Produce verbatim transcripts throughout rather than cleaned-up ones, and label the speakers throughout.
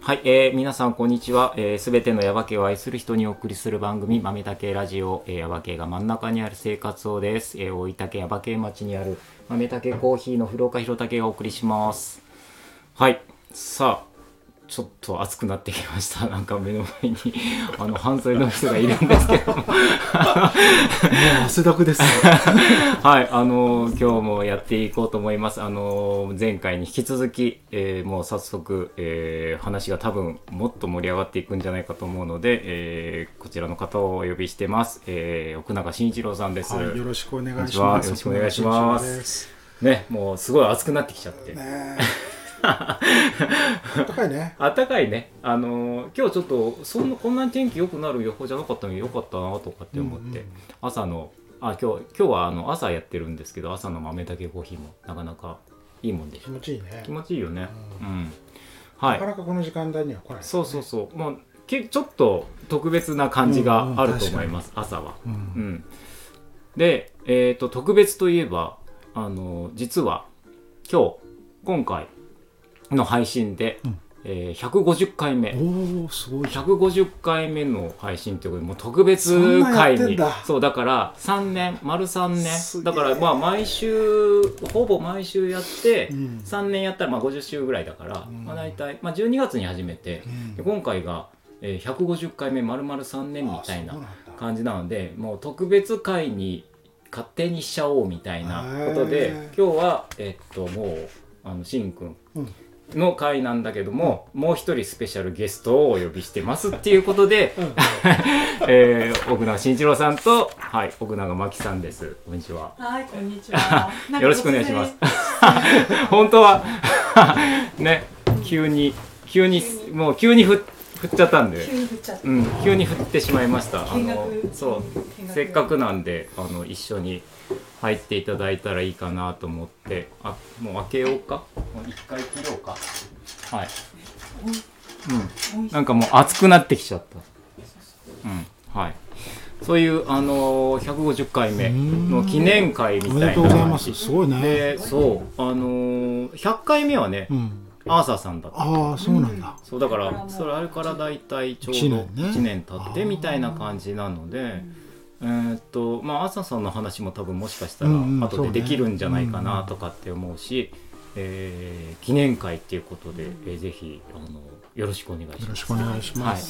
Speaker 1: はい、えー、皆さんこんにちは。えー、すべてのヤバ系を愛する人にお送りする番組豆だけラジオ、えー、ヤバ系が真ん中にある生活をです。えー、大分県ヤバ系町にある豆だけコーヒーの古岡弘武がお送りします。はい、さあちょっと暑くなってきました。なんか目の前にあの半袖の人がいるんですけどももう
Speaker 2: 汗だくです
Speaker 1: はい、あの今日もやっていこうと思います。あの前回に引き続き、えー、もう早速、えー、話が多分もっと盛り上がっていくんじゃないかと思うので、えー、こちらの方をお呼びしてます。えー、奥永慎一郎さんです、
Speaker 2: はい、よろしくお願いします。
Speaker 1: よろしくお願いしますね。もうすごい暑くなってきちゃってね
Speaker 2: あったかいね。
Speaker 1: あったかいね。あのー、今日ちょっとそんなこんなに天気良くなる予報じゃなかったのに良かったなとかって思って、うんうん、朝のあ今日今日はあの朝やってるんですけど、朝の豆だけコーヒーもなかなかいいもんでしょ。
Speaker 2: 気持ちいいね。
Speaker 1: 気持ちいいよね。うん。うん、
Speaker 2: はい。なかなかこの時間帯には来ない、ね。
Speaker 1: そうそうそう。もうちょっと特別な感じがあると思います。うんうん、朝は、うん。うん。で、えっと特別といえばあの実は今日今回の配信で、うんえー、ひゃくごじゅっかいめ
Speaker 2: おすごい
Speaker 1: ひゃくごじゅっかいめの配信ということでもう特別回にそうだからさんねん丸さんねんだからまあ毎週ほぼ毎週やって、うん、さんねんやったらまあごじゅっしゅうぐらいだから、うんまあ、大体、まあ、じゅうにがつに始めて、うん、今回が、えー、ひゃくごじゅっかいめ丸々さんねんみたいな感じなのでもう特別回に勝手にしちゃおうみたいなことで今日はえっともうあのしんくん、うんの回なんだけども、うん、もう一人スペシャルゲストをお呼びしてますっていうことで、うんえー、奥永慎一郎さんと、はい、奥永真紀さんです。こんにちは。
Speaker 3: はいこんにちは
Speaker 1: よろしくお願いします本当はね急に急にもう急に振っちゃったんで
Speaker 3: 急に振っちゃった、
Speaker 1: うん、急に振ってしまいました。あのそうせっかくなんであの一緒に入っていただいたらいいかなと思って、あ、もう開けようか。もう一回切ろうか。はい。うん。なんかもう熱くなってきちゃった。うん。はい。そういうあのー、ひゃくごじゅっかいめの記念会みたいな。
Speaker 2: おめでとうございます。すごいね。
Speaker 1: で、そうあのー、ひゃっかいめはね、うん、アーサーさんだった。
Speaker 2: ああ、そうなんだ。
Speaker 1: そうだからそれあれからだいたいちょうどいちねん経ってみたいな感じなので。えーっとまあ、朝さんの話も多分もしかしたら後でできるんじゃないかなとかって思うし、うんうんえー、記念会っていうことで、えー、ぜひあのよろしくお願いします。
Speaker 2: よろしくお願いします。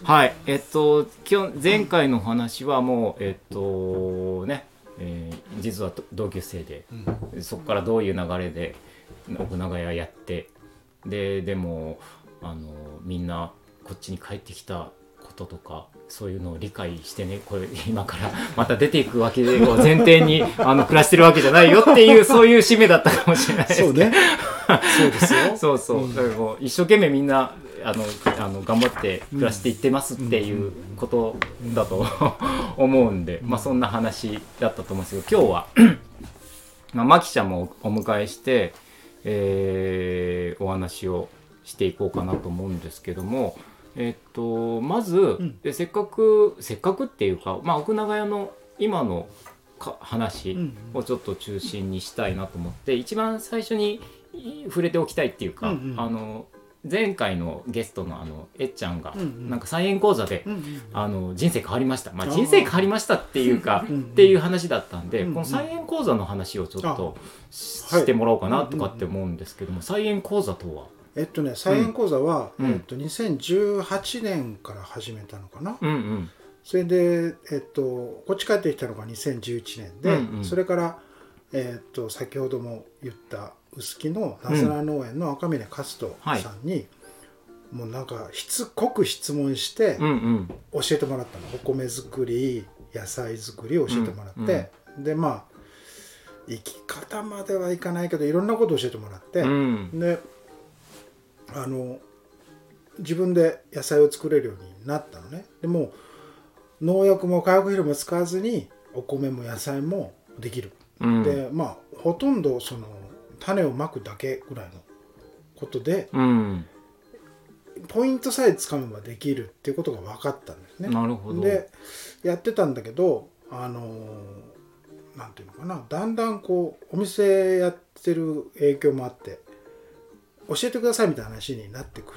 Speaker 1: はい、はい、えっと今日前回の話はもうえっとね、えー、実は同級生で、うん、そこからどういう流れで奥永屋やってででもあのみんなこっちに帰ってきたこととかそういうのを理解してねこれ今からまた出ていくわけを前提にあの暮らしてるわけじゃないよっていうそういう締めだったかもしれないです
Speaker 2: そうねそうですよ
Speaker 1: そうそう、うん、だからこう一生懸命みんなあのあの頑張って暮らしていってますっていうことだと思うんで、うん、まあそんな話だったと思うんですけど今日はまあマキちゃんもお迎えして、えー、お話をしていこうかなと思うんですけどもえっと、まず、うん、せっかくせっかくっていうか、まあ、奥永屋の今のか話をちょっと中心にしたいなと思って、うんうん、一番最初に触れておきたいっていうか、うんうん、あの前回のゲストのあのえっちゃんが、うんうん、なんか菜園講座で、うんうん、あの人生変わりました、まあ、人生変わりましたっていうかっていう話だったんで、うんうん、この菜園講座の話をちょっとしてもらおうかなとかって思うんですけども、菜園講座とは
Speaker 2: えっとね、菜園講座は、うんえっと、にせんじゅうはちねんから始めたのかな、うんうん、それで、えっと、こっち帰ってきたのがにせんじゅういちねんで、うんうん、それから、えっと、先ほども言った臼杵のなずな農園の赤嶺勝人さんに、うん、もうなんかしつこく質問して教えてもらったの、うんうん、お米作り野菜作りを教えてもらって、うんうん、でまあ生き方まではいかないけどいろんなことを教えてもらって、うん、であの自分で野菜を作れるようになったのね。でも農薬も化学肥料も使わずにお米も野菜もできる、うん、でまあほとんどその種をまくだけぐらいのことで、うん、ポイントさえつかめばできるっていうことが分かったんですね。
Speaker 1: なるほど。
Speaker 2: でやってたんだけどあのなんていうのかなだんだんこうお店やってる影響もあって教えてくださいみたいな話になってくる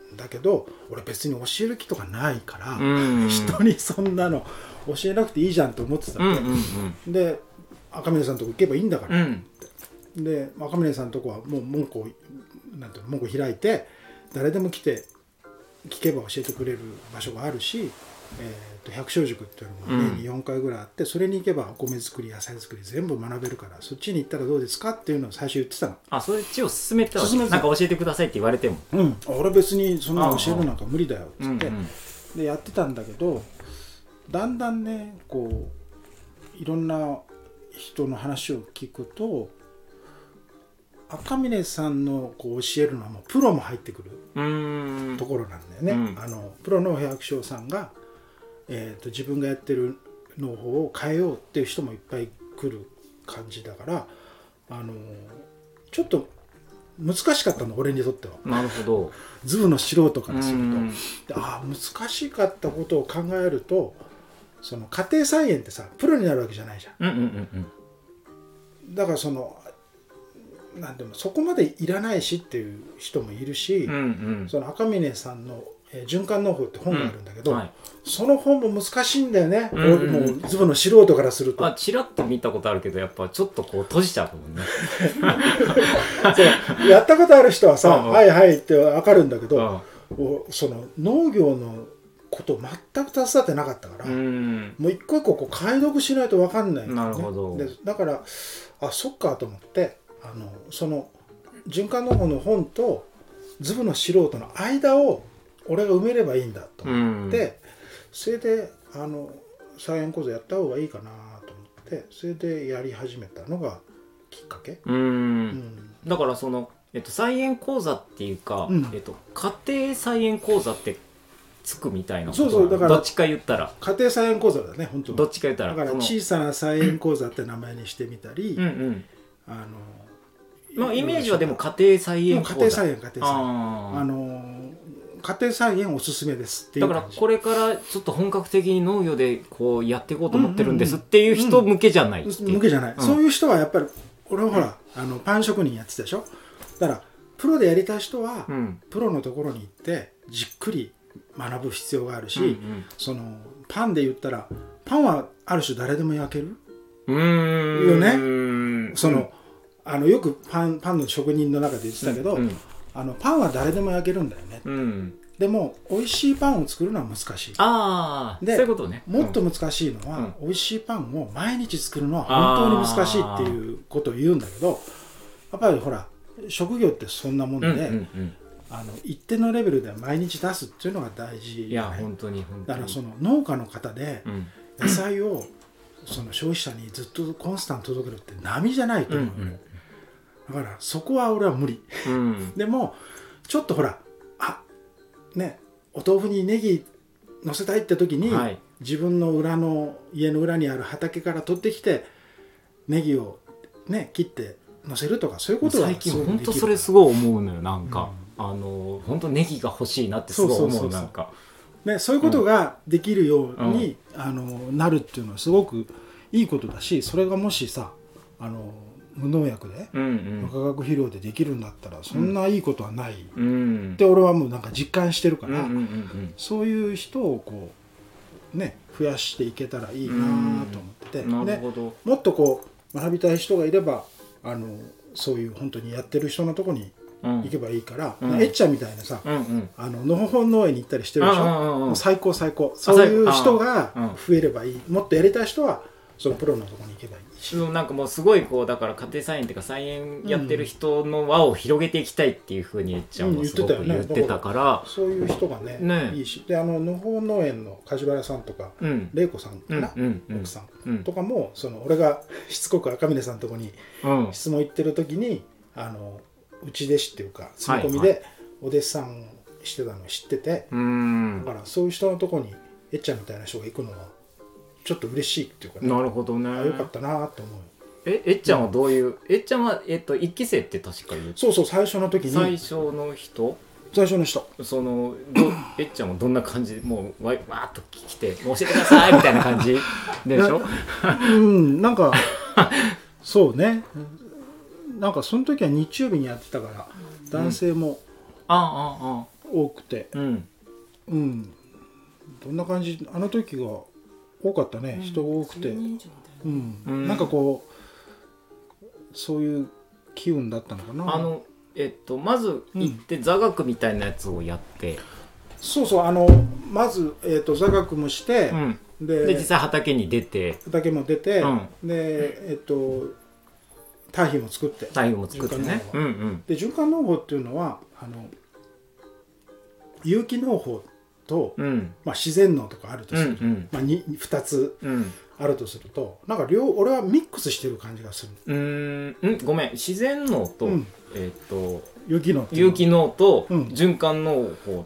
Speaker 2: だけど俺別に教える気とかないから、
Speaker 1: うんうん、
Speaker 2: 人にそんなの教えなくていいじゃんと思ってたんで、うんうんうん、で赤嶺さんのとこ行けばいいんだから、うん、で赤嶺さんのとこはもう門戸をなんていうの門戸開いて誰でも来て聞けば教えてくれる場所があるし、えー、と百姓塾っていうのも年によんかいぐらいあって、うん、それに行けばお米作り野菜作り全部学べるからそっちに行ったらどうですかっていうのを最初言ってたの。
Speaker 1: あ、そっちを勧めてたわけ。なんか教えてくださいって言われても、
Speaker 2: うん、俺別にそんな教えるなんか無理だよって言って、うんうん、でやってたんだけどだんだんねこういろんな人の話を聞くと赤嶺さんのこう教えるのはもうプロも入ってくるところなんだよね、うん、あのプロの百姓さんが、えー、と自分がやってる農法を変えようっていう人もいっぱい来る感じだからあのちょっと難しかったの俺にとっては。
Speaker 1: なるほど。
Speaker 2: ズブの素人からするとであ難しかったことを考えるとその家庭菜園ってさプロになるわけじゃないじゃん、うんうんうんうん、だからそのなんでもそこまでいらないしっていう人もいるし、うんうん、その赤嶺さんの、えー、循環農法って本があるんだけど、うんはい、その本も難しいんだよね、うんうん、もうズブの素人からすると。
Speaker 1: あチラッと見たことあるけどやっぱちょっとこう閉じちゃうもんね
Speaker 2: そうやったことある人はさはいはいって分かるんだけどその農業のこと全く携わってなかったから、うん、もう一個一個こう解読しないと分かんない、ね、
Speaker 1: なるほど。
Speaker 2: でだからあそっかと思ってあのその循環農法の本とズブの素人の間を俺が埋めればいいんだと思って、うん、それであの菜園講座やった方がいいかなと思ってそれでやり始めたのがきっかけ。
Speaker 1: うん、うん、だからその、えっと、菜園講座っていうか、うんえっと、家庭菜園講座ってつくみたいなこと。そうそうだからどっちか言ったら
Speaker 2: 家庭菜園講座だね本当に。
Speaker 1: どっちか言ったら
Speaker 2: だから小さな菜園講座って名前にしてみたりうん、うんあの
Speaker 1: まあ、イメージはでも家庭菜園講座。
Speaker 2: 家庭菜園家庭菜園あの家庭菜園おすすめですっていう
Speaker 1: だからこれからちょっと本格的に農業でこうやっていこうと思ってるんですっていう人向けじゃないっていう、
Speaker 2: うんうん、向けじゃない、うん、そういう人はやっぱり俺はほらあのパン職人やってたでしょ。だからプロでやりたい人は、うん、プロのところに行ってじっくり学ぶ必要があるし、うんうん、そのパンで言ったらパンはある種誰でも焼ける
Speaker 1: うーん
Speaker 2: よね。その、うんあのよくパン、パンの職人の中で言ってたけど、うんうん、あのパンは誰でも焼けるんだよね、うん、でも美味しいパンを作るのは難しい。
Speaker 1: あでそういうことね、
Speaker 2: もっと難しいのは、うん、美味しいパンを毎日作るのは本当に難しいっていうことを言うんだけどやっぱりほら職業ってそんなもんで、うんうんうん、あの一定のレベルで毎日出すっていうのが大事、ね、
Speaker 1: いや本当に本当に
Speaker 2: だからその農家の方で野菜をその消費者にずっとコンスタント届けるって並じゃないと思う、うんうんだからそこは俺は無理、うん、でもちょっとほらあねお豆腐にネギ乗せたいって時に、はい、自分の裏の家の裏にある畑から取ってきてネギをね切って乗せるとかそういうことは
Speaker 1: 最近本当それすごい思うのよなんか、うん、あの本当ネギが欲しいなってすごい思うなんか
Speaker 2: ねそういうことができるように、うん、あのなるっていうのはすごくいいことだしそれがもしさあの無農薬で、うんうん、化学肥料でできるんだったらそんないいことはない、うん、って俺はもうなんか実感してるから、うんうんうんうん、そういう人をこうね増やしていけたらいいなと思ってて、うん、でもっとこう学びたい人がいればあのそういう本当にやってる人のとこに行けばいいから、うん、えっちゃんみたいなさ、うんうん、あののほほん農園に行ったりしてるでしょ、うんうんうん、もう最高最高そういう人が増えればいいもっとやりたい人はそのプロのところに行けばいいし、
Speaker 1: なんかもうすごいこうだから家庭菜園っていうか菜園やってる人の輪を広げていきたいっていうふうにえっちゃんはすごく言ってたから、
Speaker 2: そういう人が ね, ねいいしであののほ農園の梶原さんとか、うん、玲子さんかな、うんうんうん、奥さん、うん、とかもその俺がしつこく赤嶺さんのとこに質問行ってる時に、うん、あのうち弟子っていうか住み込みでお弟子さんしてたのを知ってて、はいはい、だからそういう人のとこにえっちゃんみたいな人が行くのはちょっと嬉しいっていうか、
Speaker 1: ね、なるほどね。
Speaker 2: よかったなと思う。
Speaker 1: え、えっちゃんはどういう、うん、えっちゃんはえっと一期生って確か言う。
Speaker 2: そうそう最初の時に。
Speaker 1: 最初の人。
Speaker 2: 最初の人。
Speaker 1: そのどえっちゃんはどんな感じでもうわわーっと来て教えてくださいみたいな感じでしょ。
Speaker 2: うんなんかそうね。なんかその時は日曜日にやってたから男性も。
Speaker 1: ああああ。
Speaker 2: 多くて、うん、うん、どんな感じ、あの時が多かったね、うん、人が多くて、うんうん、なんかこうそういう機運だったのかな。
Speaker 1: あのえっとまず行って座学みたいなやつをやって、うん、
Speaker 2: そうそう、あのまず、えー、と座学もして、うん、
Speaker 1: で, で実際畑に出て
Speaker 2: 畑も出て、うん、でえっ、ー、と堆肥も作って
Speaker 1: 堆肥も作ってね、
Speaker 2: うんうん、で循環農法っていうのはあの有機農法と、うんまあ、自然農とかあるとすると、うんうんまあ、にふたつあるとすると、なんか両俺はミックスしてる感じがする。
Speaker 1: うーんごめん、自然農と、うん、えっ、ー、と
Speaker 2: 有機農
Speaker 1: 有機農と循環農法って、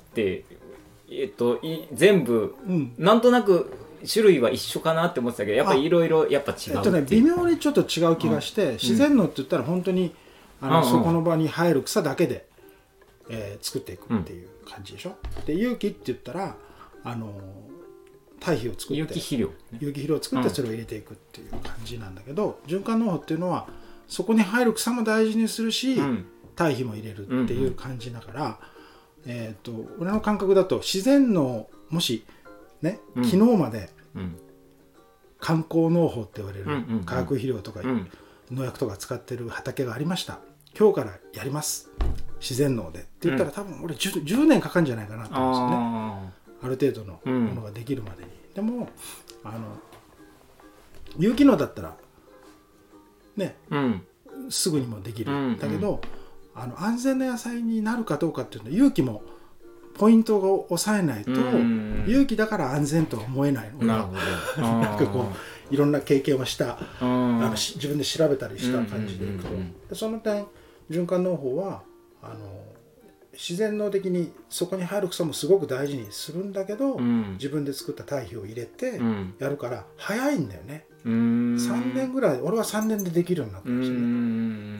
Speaker 1: うん、えっ、ー、とい全部、うん、なんとなく種類は一緒かなって思ってたけど、やっぱりいろいろやっぱ違うっていう。えっとね、
Speaker 2: 微妙にちょっと違う気がして、うん、自然農って言ったら本当にあの、うん、そこの場に生える草だけで、えー、作っていくっていう感じでしょ。うん、で有機って言ったらあの堆肥を作って
Speaker 1: 有機肥料、ね、
Speaker 2: 有機肥料を作ってそれを入れていくっていう感じなんだけど、うん、循環農法っていうのはそこに生える草も大事にするし、うん、堆肥も入れるっていう感じだから、うんうん、えー、と俺の感覚だと自然農もしね、うん、昨日まで観光農法って言われる化学肥料とか農薬とか使ってる畑がありました、今日からやります自然農でって言ったら、うん、多分俺 10, じゅうねんかかるんじゃないかなと思うんですよね、 あ, ある程度のものができるまでに、うん、でもあの有機農だったらね、うん、すぐにもできる、うん、だけど、うん、あの安全な野菜になるかどうかっていうのは有機もポイントを抑えないと、有機だから安全とは思えないの。なるほど。なんかこういろんな経験をしたあの自分で調べたりした感じでいくと、うんうんうん、でその点循環農法はあの自然農的にそこに入る草もすごく大事にするんだけど、うん、自分で作った堆肥を入れてやるから早いんだよね、うん、さんねんぐらい、俺はさんねんでできるようになったんですよね、うん、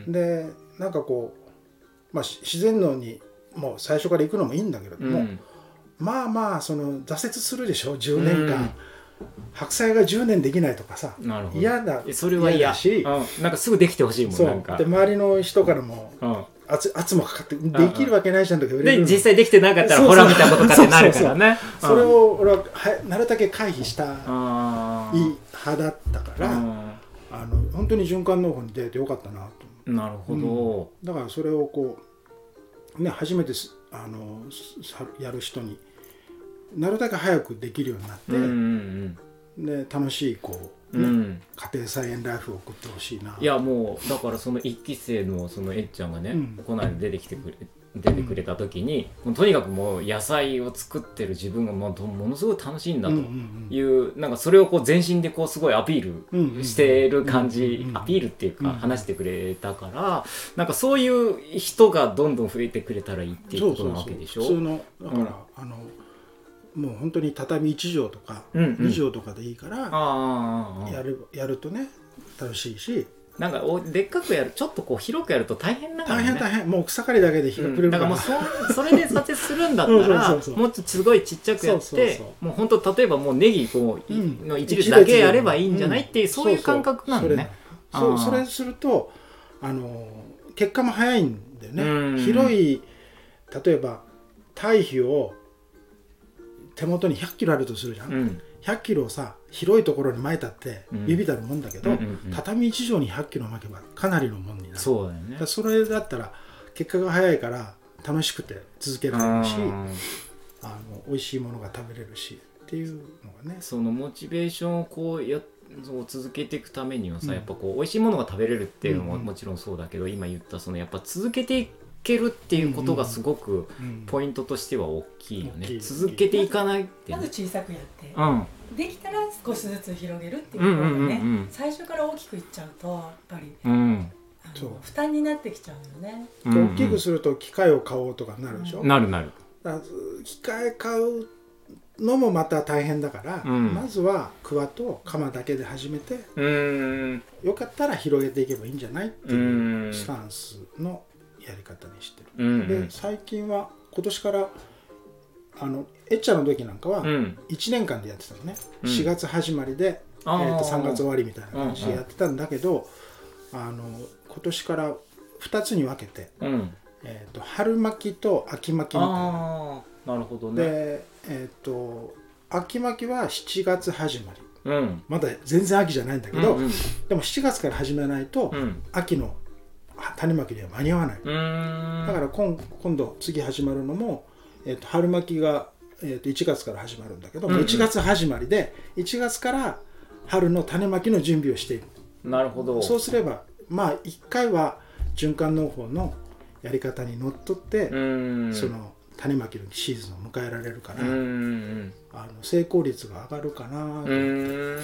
Speaker 2: でなんかこう、まあ、自然農にもう最初から行くのもいいんだけれども、うん、まあまあその挫折するでしょじゅうねんかん、うん、白菜がじゅうねんできないとかさ、嫌だ、
Speaker 1: それは嫌だし、うん、なんかすぐできてほしいもん。そうなんか
Speaker 2: で周りの人からも、うん、圧, 圧もかかってできるわけないじゃんとか言われる。
Speaker 1: で実際できてなかったらほらみたいなことかってなるからね。
Speaker 2: それを俺はなるだけ回避したい派だったから、あの本当に循環農法に出てよかったなと。
Speaker 1: なるほど、
Speaker 2: うん、だからそれをこうね、初めてあのやる人になるだけ早くできるようになって、うんうんうん、で楽しいこう、ねうん、家庭菜園ライフを送ってほしいな。
Speaker 1: いやもうだからそのいっき生のそのえっちゃんがね、うん、この間出てきてくれ出てくれた時に、うん、もうとにかくもう野菜を作ってる自分がもうものすごい楽しいんだという、うんうんうん、なんかそれをこう全身でこうすごいアピールしてる感じ、うんうん、アピールっていうか話してくれたから、なんかそういう人がどんどん増えてくれたらいいっていうことなわけでしょ。
Speaker 2: そうそうそう、普通のだから、うん、あのもう本当に畳いち畳とかに畳とかでいいから、うんうん、やる、やるとね楽しいし、
Speaker 1: なんかでっかくやる、ちょっとこう広くやると大変だからね。
Speaker 2: 大変大変、もう草刈りだけで日が暮れるから、
Speaker 1: うん、だからもう そ, それで挫折するんだったらそうそうそうそう、もっとすごいちっちゃくやってそうそうそう、もう本当例えばもうネギこう、うん、の一列だけやればいいんじゃない、うん、っていうそういう感覚なのね。
Speaker 2: そうそう、それ、それするとあの結果も早いんだよね、うん、広い、例えば堆肥を手元にひゃっキロあるとするじゃん、うん、ひゃっキロをさ広いところに撒いたってビビたるもんだけど、うんうんうんうん、畳いち畳にひゃっキロ撒けばかなりのもんになる。
Speaker 1: そうだよね。
Speaker 2: だそれだったら結果が早いから楽しくて続けられるし、あの美味しいものが食べれるしっていうのがね。
Speaker 1: そのモチベーションをこうやそう続けていくためにはさ、うん、やっぱこう美味しいものが食べれるっていうのももちろんそうだけど、うんうん、今言ったそのやっぱ続けていけるっていうことがすごくポイントとしては大きいよね、うんうん、続けていかないって、
Speaker 3: ね、まず小さくやって、うんできたら少しずつ広げるっていうことがね、うんうんうんうん、最初から大きくいっちゃうとやっぱり、うん、あの負担になってきちゃうよね、
Speaker 2: うんうん、大きくすると機械を買おうとかなるでしょ、うん、
Speaker 1: なるなる。
Speaker 2: だ機械買うのもまた大変だから、うん、まずはクワと鎌だけで始めて、うん、よかったら広げていけばいいんじゃないっていうスタンスのやり方にしてる、うん、で最近は今年からあのエッチャの時なんかはいちねんかんでやってたのね、うん、しがつ始まりで、えー、とさんがつ終わりみたいな感じでやってたんだけど、うんうん、あの今年からふたつに分けて、うんえー、と春巻きと秋巻きみたいな。
Speaker 1: あなるほどね。
Speaker 2: で、えー、と秋巻きはしちがつ始まり、
Speaker 1: うん、ま
Speaker 2: だ全然秋じゃないんだけど、
Speaker 1: うんうん、
Speaker 2: でもしちがつから始めないと、うん、秋の種まきには間に合わない。
Speaker 1: うーん
Speaker 2: だから 今, 今度次始まるのも、えー、と春巻きが、えー、といちがつから始まるんだけど、うんうん、いちがつ始まりでいちがつから春の種まきの準備をしている。
Speaker 1: なるほど。
Speaker 2: そうすればまあいっかいは循環農法のやり方にのっとって、その種まきのシーズンを迎えられるから、うんあの成功率が上がるかなとなってる。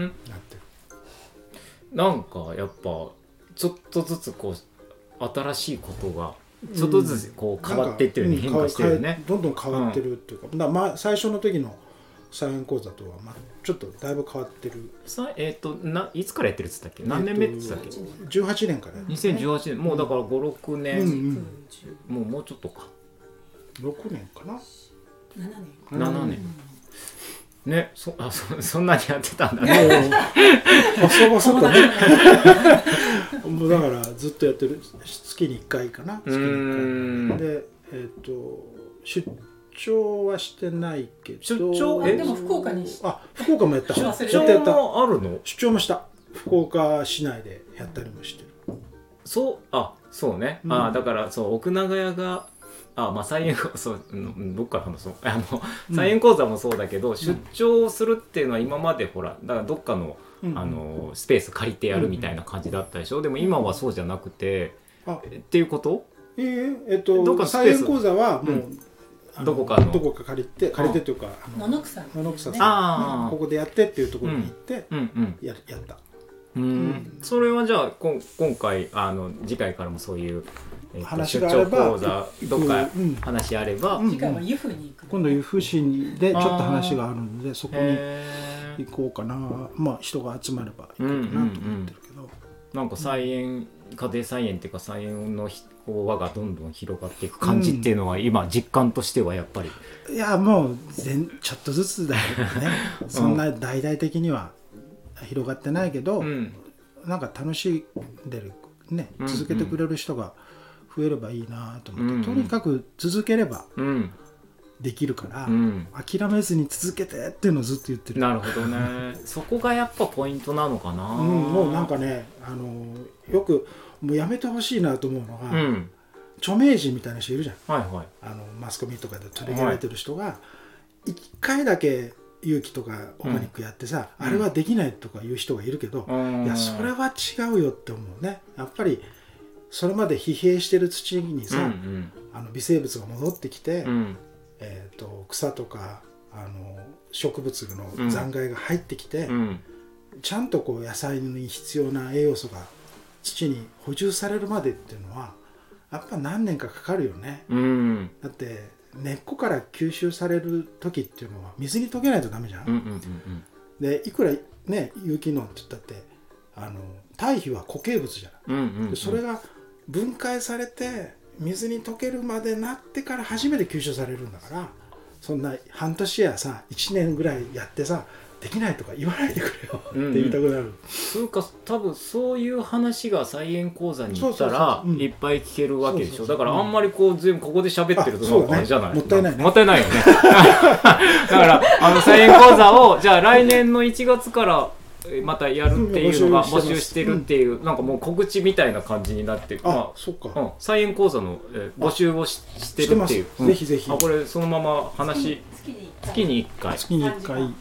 Speaker 1: なんかやっぱちょっとずつこう新しいことがちょっとずつこう変わっていってるよね、変化してるよね。
Speaker 2: どんどん変わってるっていうか、うん、だまあ最初の時のサイエン講座とは、まあ、ちょっとだいぶ変わってる。
Speaker 1: さえっ、ー、とないつからやってるっつったっけ？何年目って言ったっけ？
Speaker 2: じゅうはちねんから、ね、
Speaker 1: にせんじゅうはちねん、もうだからご、ろくねん、うんうん、もうもうちょっとか
Speaker 2: ろくねんかな、
Speaker 3: ななねん
Speaker 1: ななねん、うん、ね、そあ そ, そんなにやってたんだね。
Speaker 2: 細々とね。もうだからずっとやってる。月にいっかいかな。月にいっかいで、えっ、ー、と出張はしてないけど。
Speaker 1: 出張え
Speaker 3: でも福岡にし
Speaker 2: あ福岡もやった。
Speaker 1: 出張もあるの？
Speaker 2: 出張もした。福岡市内でやったりもしてる。
Speaker 1: そうあそうね、うん、あだからそう奥長屋があまあサイエンそうどっから話そうあの、うん、サイエン講座もそうだけど、うん、出張するっていうのは今までほらだからどっかの、うん、あのスペース借りてやるみたいな感じだったでしょ、うん、でも今はそうじゃなくて、うん、っていうこと？
Speaker 2: えー、えっとどっかサイエン講座はもう、うん、
Speaker 1: どこかの
Speaker 2: どこか借りて借りてというか
Speaker 3: 野々草
Speaker 2: 野々草さんここでやってっていうところに行って、うんうんうん、や, やった。
Speaker 1: うんうん、それはじゃあこ今回あの次回からもそういう、えー、
Speaker 2: 話があれば
Speaker 1: 出張講座どっか話あれば、
Speaker 3: うん、次回は湯布に行く。
Speaker 2: 今度湯布市でちょっと話があるのでそこに行こうかな。まあ人が集まれば行こうかなと思ってるけど、うんうんうん、
Speaker 1: なんか菜園、家庭菜園っていうか菜園の輪がどんどん広がっていく感じっていうのは、うん、今実感としてはやっぱり
Speaker 2: いやもう全ちょっとずつだけどねそんな大々的には広がってないけど、うん、なんか楽しんでるね、うんうん、続けてくれる人が増えればいいなと思って、うんうん、とにかく続ければできるから、うん、諦めずに続けてっていうのをずっと言ってる。
Speaker 1: なるほどねそこがやっぱポイントなのかな、
Speaker 2: うん、もうなんかねあのよくもうやめてほしいなと思うのが、うん、著名人みたいな人いるじゃん、はいはい、あのマスコミとかで取り上げられてる人がいっかいだけ勇気とかオーガニックやってさ、うん、あれはできないとか言う人がいるけど、うん、いやそれは違うよって思うね。やっぱりそれまで疲弊してる土にさ、うんうん、あの微生物が戻ってきて、うん、えー、と草とかあの植物の残骸が入ってきて、うん、ちゃんとこう野菜に必要な栄養素が土に補充されるまでっていうのはやっぱ何年かかかるよね、うん、だって根っこから吸収される時っていうのは水に溶けないとダメじゃん、うんうんうんうん、でいくらね有機農って言ったってあの堆肥は固形物じゃない、うんうんうん、でそれが分解されて水に溶けるまでなってから初めて吸収されるんだからそんな半年やさいちねんぐらいやってさできないとか言わないでくれよって言いたくなる。
Speaker 1: そういうか多分そういう話が菜園講座に行ったらいっぱい聞けるわけでしょ。だからあんまりこう全部ここで喋ってるとなんかあれじゃない、
Speaker 2: ね、もったいないね。
Speaker 1: もったいないよね。だからあの菜園講座をじゃあ来年のいちがつからまたやるっていうのが募集してるっていう、うん、なんかもう告知みたいな感じになってる。
Speaker 2: あ、まあ、そっか、
Speaker 1: うん、菜園講座の、えー、募集を し, してるっていう、
Speaker 2: うん、ぜひぜひ。
Speaker 1: あこれそのまま話月にいっかい
Speaker 2: 月にいっかい、うん、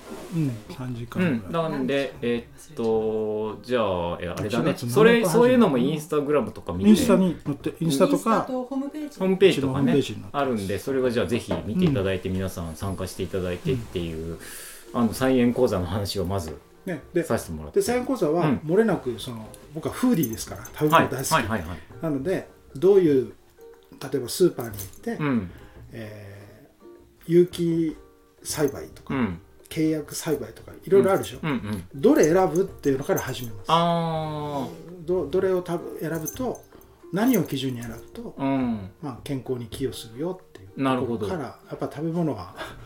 Speaker 2: さんじかんぐらい、
Speaker 1: うん、なんでえー、っとじゃあえあれだねそれそういうのもインスタグラムとか見て
Speaker 2: インスタに載ってインスタとか
Speaker 3: ホームページ
Speaker 1: ホームページとかねあるんでそれはじゃあぜひ見ていただいて、うん、皆さん参加していただいてっていう、うん、あの菜園講座の話をまずね、でさせてもらってで
Speaker 2: 菜園講座は漏れなくその、うん、僕はフーディーですから食べ物大好き、はいはいはいはい、なのでどういう例えばスーパーに行って、うんえー、有機栽培とか、うん、契約栽培とかいろいろあるでしょ、うんうんうん、どれ選ぶっていうのから始めます。あ ど, どれを選ぶと何を基準に選ぶと、うんまあ、健康に寄与するよっていう
Speaker 1: なるほど
Speaker 2: からやっぱ食べ物は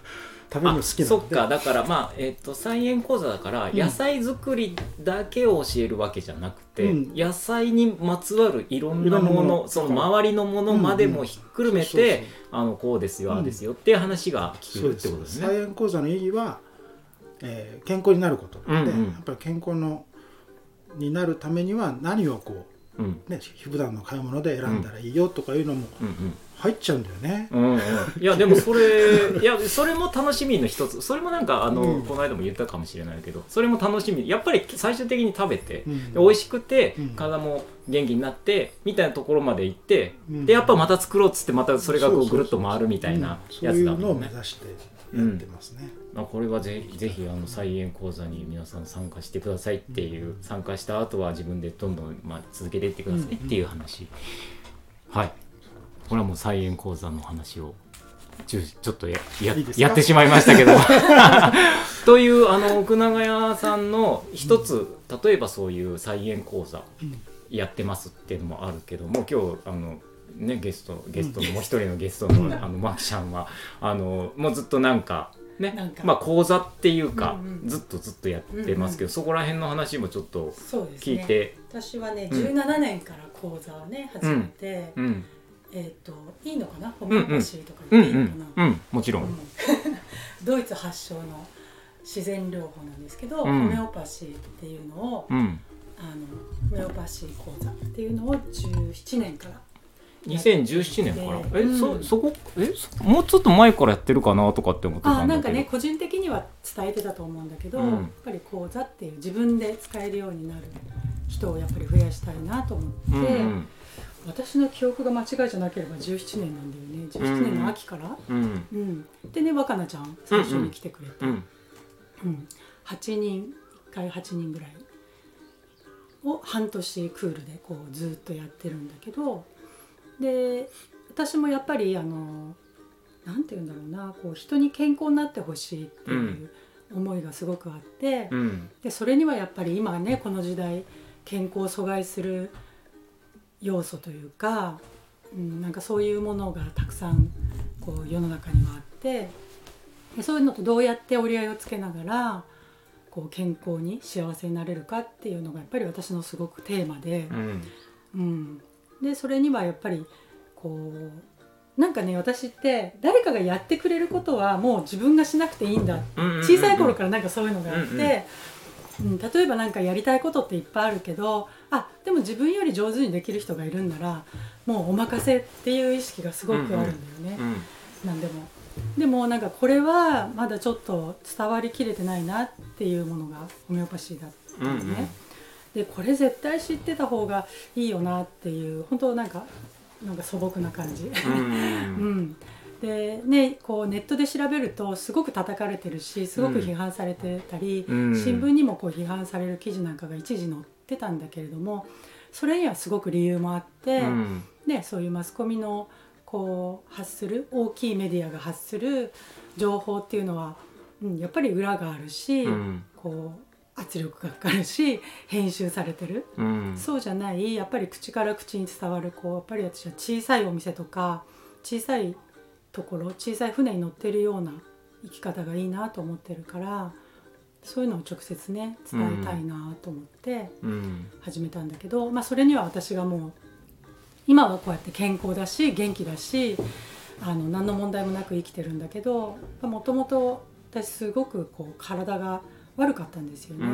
Speaker 2: 食べるの好きなので。
Speaker 1: そっか、だからまあ、えー、と菜園講座だから野菜作りだけを教えるわけじゃなくて、うん、野菜にまつわるいろんなもの、その周りのものまでもひっくるめてこうですよ、ああですよっていう話が聞けるってことですね。
Speaker 2: 菜園講座の意義は、えー、健康になることなので、うんうん、やっぱり健康のになるためには何をこう、うんね、普段の買い物で選んだらいいよとかいうのも入っちゃうんだよね、
Speaker 1: うんうん、いやでもそれいやそれも楽しみの一つ。それもなんかあの、うん、この間も言ったかもしれないけど、それも楽しみ。やっぱり最終的に食べて、うん、美味しくて、うん、体も元気になってみたいなところまで行って、うん、でやっぱまた作ろうっつってまたそれがこうぐるっと回るみたいなやつだもんね。そういう
Speaker 2: のを目指してやってますね、
Speaker 1: うん、これはぜひぜひあの菜園講座に皆さん参加してくださいっていう、うん、参加した後は自分でどんどん、まあ、続けていってくださいっていう話、うんうん、はい。これはもう菜園講座の話をちょ、ちょっと や, や, いいやってしまいましたけどというあの奥永屋さんの一つ、うん、例えばそういう菜園講座やってますっていうのもあるけども、今日あのね、ゲストゲストのもう一人のゲストの、うん、あのマキちゃんはあのもうずっとなんかね、なんかまあ講座っていうか、うんうん、ずっとずっとやってますけど、うんうん、そこら辺の話もちょっと聞いて、
Speaker 3: ね、私はね、うん、じゅうななねんから講座をね始めて、うんうん、えー、といいのかな、ホメオパシーとか言っていいのかな、
Speaker 1: うんうんうん、もちろん、うん、
Speaker 3: ドイツ発祥の自然療法なんですけど、うん、ホメオパシーっていうのを、うん、あのホメオパシー講座っていうのをじゅうななねんから
Speaker 1: にせんじゅうななねんからえ、うん、そ, そこえもうちょっと前からやってるかなとかって思ってたんだけど、
Speaker 3: あなんかね個人的には伝えてたと思うんだけど、うん、やっぱり講座っていう自分で使えるようになる人をやっぱり増やしたいなと思って、うんうん、私の記憶が間違いじゃなければじゅうななねんなんだよね。じゅうななねんの秋から、うんうん、でね、若菜ちゃん最初に来てくれた、うんうん、はちにんいっかいはちにんぐらいを半年クールでこうずっとやってるんだけど、で私もやっぱりあのなんていうんだろうな、こう人に健康になってほしいっていう思いがすごくあって、うん、でそれにはやっぱり今ねこの時代健康を阻害する要素というか、うん、なんかそういうものがたくさんこう世の中にはあって、でそういうのとどうやって折り合いをつけながらこう健康に幸せになれるかっていうのがやっぱり私のすごくテーマで、うんうん、でそれにはやっぱりこうなんかね、私って誰かがやってくれることはもう自分がしなくていいんだ、小さい頃からなんかそういうのがあって、うん、例えばなんかやりたいことっていっぱいあるけど、あでも自分より上手にできる人がいるんならもうお任せっていう意識がすごくあるんだよね、うんうん、なんでもでもなんかこれはまだちょっと伝わりきれてないなっていうものがホメオパシーだったのね、うんうん、でこれ絶対知ってた方がいいよなっていう本当なんかなんか素朴な感じ、うん、うん、でね、こうネットで調べるとすごく叩かれてるしすごく批判されてたり、うん、新聞にもこう批判される記事なんかが一時載ってたんだけれども、それにはすごく理由もあって、うん、でそういうマスコミのこう発する大きいメディアが発する情報っていうのは、うん、やっぱり裏があるし、うん、こう圧力がかかるし編集されてる、うん、そうじゃないやっぱり口から口に伝わるこうやっぱり私は小さいお店とか小さいところ小さい船に乗ってるような生き方がいいなと思ってるから、そういうのを直接ね伝えたいなと思って始めたんだけど、うんまあ、それには私がもう今はこうやって健康だし元気だしあの何の問題もなく生きてるんだけど、もともと私すごくこう体が悪かったんですよね、うん、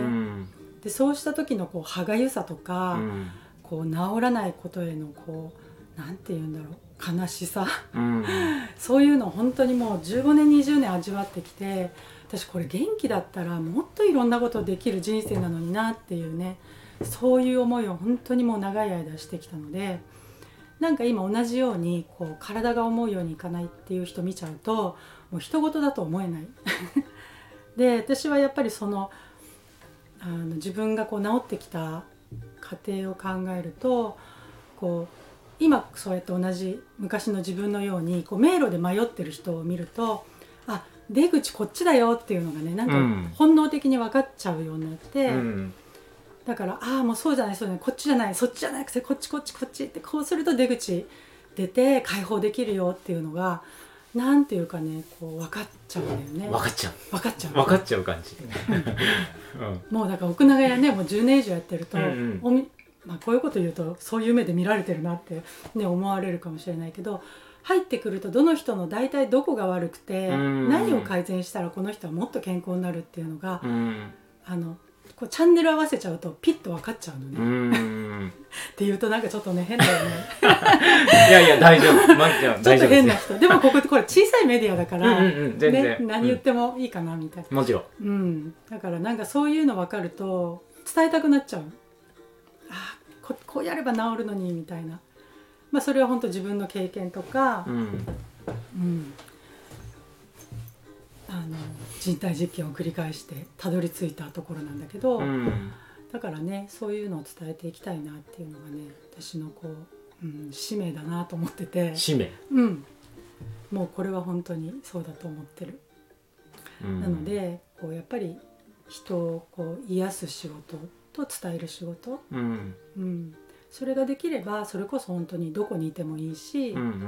Speaker 3: でそうした時のこう歯がゆさとか、うん、こう治らないことへのこうなんて言うんだろう悲しさ、うん、そういうのを本当にもうじゅうごねんにじゅうねん味わってきて、私これ元気だったらもっといろんなことできる人生なのになっていうね、そういう思いを本当にもう長い間してきたので、なんか今同じようにこう体が思うようにいかないっていう人見ちゃうともう人事だと思えないで私はやっぱりその、あの自分がこう治ってきた過程を考えると、こう今そうやって同じ昔の自分のようにこう迷路で迷ってる人を見ると、あ出口こっちだよっていうのがねなんか本能的に分かっちゃうようになって、うん、だからああもうそうじゃないそうじゃないこっちじゃないそっちじゃなくてこっちこっちこっちってこうすると出口出て解放できるよっていうのがなんていうかねこう分かっちゃうんだよね。
Speaker 1: 分かっちゃう
Speaker 3: 分かっちゃう
Speaker 1: 分かっちゃう感じ、
Speaker 3: うん、もうだから奥長屋ねもうじゅうねん以上やってると、うんうん、おみまあ、こういうこと言うとそういう目で見られてるなって、ね、思われるかもしれないけど入ってくるとどの人の大体どこが悪くて何を改善したらこの人はもっと健康になるっていうのがあのこうチャンネル合わせちゃうとピッと分かっちゃうのね。うんって言うとなんかちょっとね変だよね。
Speaker 1: いやいや大丈夫、マキちゃん大丈夫です。
Speaker 3: ちょっと変な人。でもこここれ小さいメディアだから、
Speaker 1: うんうんうん、全然、
Speaker 3: ね、何言ってもいいかなみたいな。
Speaker 1: うん、もちろん。
Speaker 3: うん。だからなんかそういうの分かると伝えたくなっちゃう。あここうやれば治るのにみたいな。まあそれは本当自分の経験とか、うんうん、あの人体実験を繰り返してたどり着いたところなんだけど、うん、だからねそういうのを伝えていきたいなっていうのがね私のこう、うん、使命だなと思ってて。
Speaker 1: 使命、
Speaker 3: うん、もうこれは本当にそうだと思ってる、うん、なのでこうやっぱり人をこう癒す仕事と伝える仕事、うんうん、それができればそれこそ本当にどこにいてもいいし、うんうんうんうん、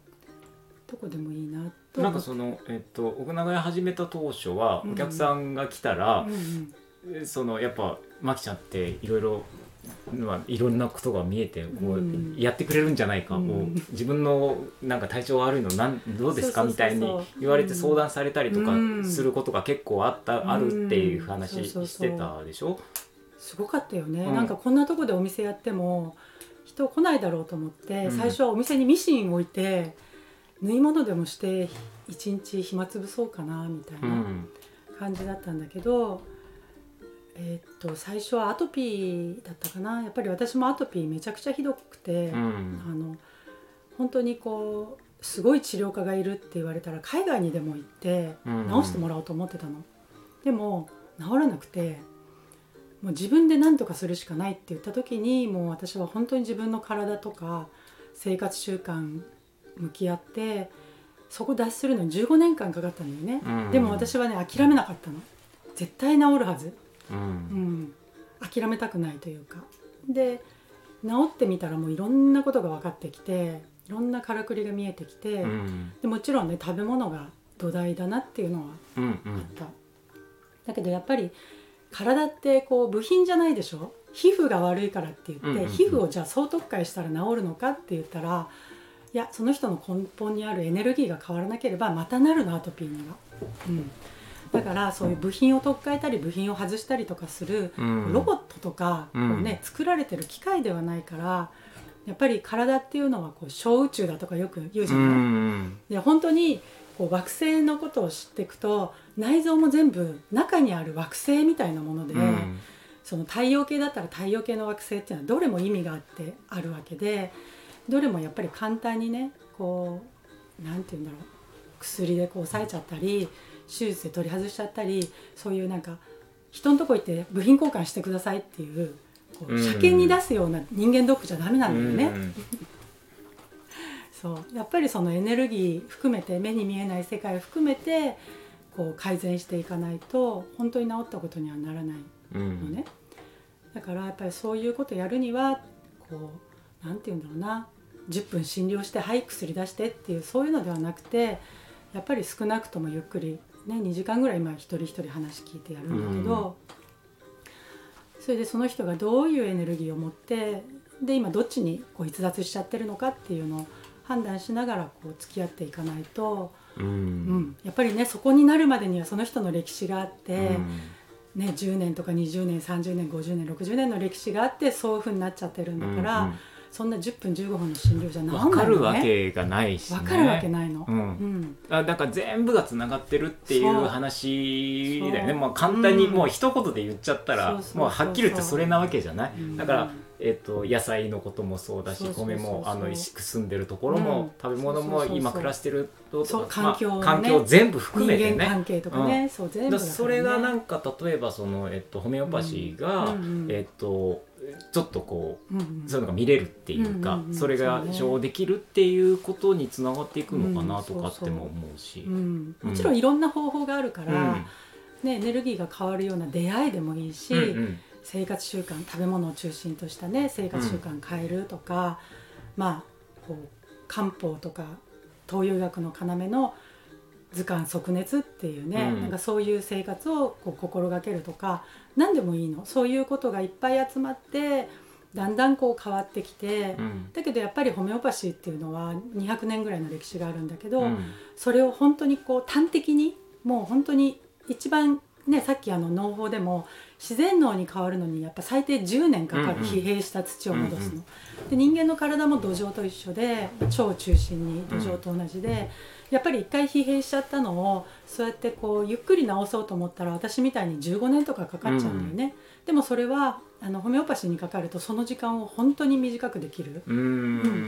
Speaker 3: どこでもいいなと。
Speaker 1: なんかその、えっと、奥長屋始めた当初はお客さんが来たら、うんうん、そのやっぱマキちゃんっていろいろいろんなことが見えてこう、うん、やってくれるんじゃないか、うん、自分のなんか体調悪いのなんどうですかみたいに言われて相談されたりとかすることが結構あった、うん、あるっていう話してたでしょ。
Speaker 3: すごかったよね、うん、なんかこんなとこでお店やっても人来ないだろうと思って、うん、最初はお店にミシン置いて縫い物でもして一日暇つぶそうかなみたいな感じだったんだけど、えー、っと最初はアトピーだったかな。やっぱり私もアトピーめちゃくちゃひどくて、うん、あの本当にこうすごい治療家がいるって言われたら海外にでも行って治してもらおうと思ってたの、うん、でも治らなくてもう自分で何とかするしかないって言った時にもう私は本当に自分の体とか生活習慣向き合ってそこ脱するのにじゅうごねんかんかかったんだよね、うん、でも私はね諦めなかったの。絶対治るはず、うんうん、諦めたくないというかで治ってみたらもういろんなことが分かってきていろんなからくりが見えてきて、うん、でもちろんね食べ物が土台だなっていうのはあった、うんうん、だけどやっぱり体ってこう部品じゃないでしょ。皮膚が悪いからって言って、うんうんうん、皮膚をじゃあ総特化したら治るのかって言ったらいやその人の根本にあるエネルギーが変わらなければまたなるのアトピーには、うん、だからそういう部品を取っ替えたり部品を外したりとかする、うん、ロボットとかこう、ね、作られてる機械ではないからやっぱり体っていうのはこう小宇宙だとかよく言うじゃない、うん、で本当にこう惑星のことを知っていくと内臓も全部中にある惑星みたいなもので、うん、その太陽系だったら太陽系の惑星っていうのはどれも意味があってあるわけでどれもやっぱり簡単にねこうなんて言うんだろう薬でこう抑えちゃったり手術で取り外しちゃったりそういうなんか人のとこ行って部品交換してくださいっていう、こう車検に出すような人間ドックじゃダメなんだよね、うん、そうやっぱりそのエネルギー含めて目に見えない世界を含めてこう改善していかないと本当に治ったことにはならないのね、うん、だからやっぱりそういうことやるにはこうなんて言うんだろうなじゅっぷん診療してはい薬出してっていうそういうのではなくてやっぱり少なくともゆっくり、ね、にじかんぐらい今一人一人話聞いてやるんだけど、うん、それでその人がどういうエネルギーを持ってで今どっちにこう逸脱しちゃってるのかっていうのを判断しながらこう付き合っていかないと、うんうん、やっぱりねそこになるまでにはその人の歴史があって、うんね、じゅうねんとかにじゅうねんさんじゅうねんごじゅうねんろくじゅうねんの歴史があってそういう風になっちゃってるんだから、うんうん、そんなじゅっぷんじゅうごふんの診療じゃないのね。
Speaker 1: 分かるわけがないしね。分かる
Speaker 3: わけないの、うんうん、
Speaker 1: だから全部がつながってるっていう話だよね。まあ、簡単にもう一言で言っちゃったら、うん、もうはっきり言ってそれなわけじゃない、うん、だからえー、と野菜のこともそうだし米もあの住んでるところも、うん、食べ物も今暮らしてると
Speaker 3: そう環境、ねまあ、
Speaker 1: 環境全部含めてね
Speaker 3: 人間関係とかね、うん、そう全部だからね。
Speaker 1: それがなんか例えばその、えー、とホメオパシーが、うんうんうんえー、とちょっとこう、うんうん、そういうのが見れるっていうか、うんうんうん、それが生できるっていうことにつながっていくのかなとかっても思うし、
Speaker 3: うんうんうん、もちろんいろんな方法があるから、うんね、エネルギーが変わるような出会いでもいいし、うんうん生活習慣食べ物を中心としたね生活習慣変えるとか、うん、まあこう漢方とか東洋医学の要の図鑑即熱っていうね、うん、なんかそういう生活をこう心がけるとか何でもいいの、そういうことがいっぱい集まってだんだんこう変わってきて、うん、だけどやっぱりホメオパシーっていうのはにひゃくねんぐらいの歴史があるんだけど、うん、それを本当にこう端的にもう本当に一番ね、さっきあの農法でも自然農に変わるのにやっぱ最低じゅうねんかかる、疲弊した土を戻すの、うんうん、で人間の体も土壌と一緒で腸を中心に土壌と同じで、うん、やっぱり一回疲弊しちゃったのをそうやってこうゆっくり治そうと思ったら私みたいにじゅうごねんとかかかっちゃうんだよね、うんうん、でもそれはあのホメオパシーにかかるとその時間を本当に短くできる、うんうん、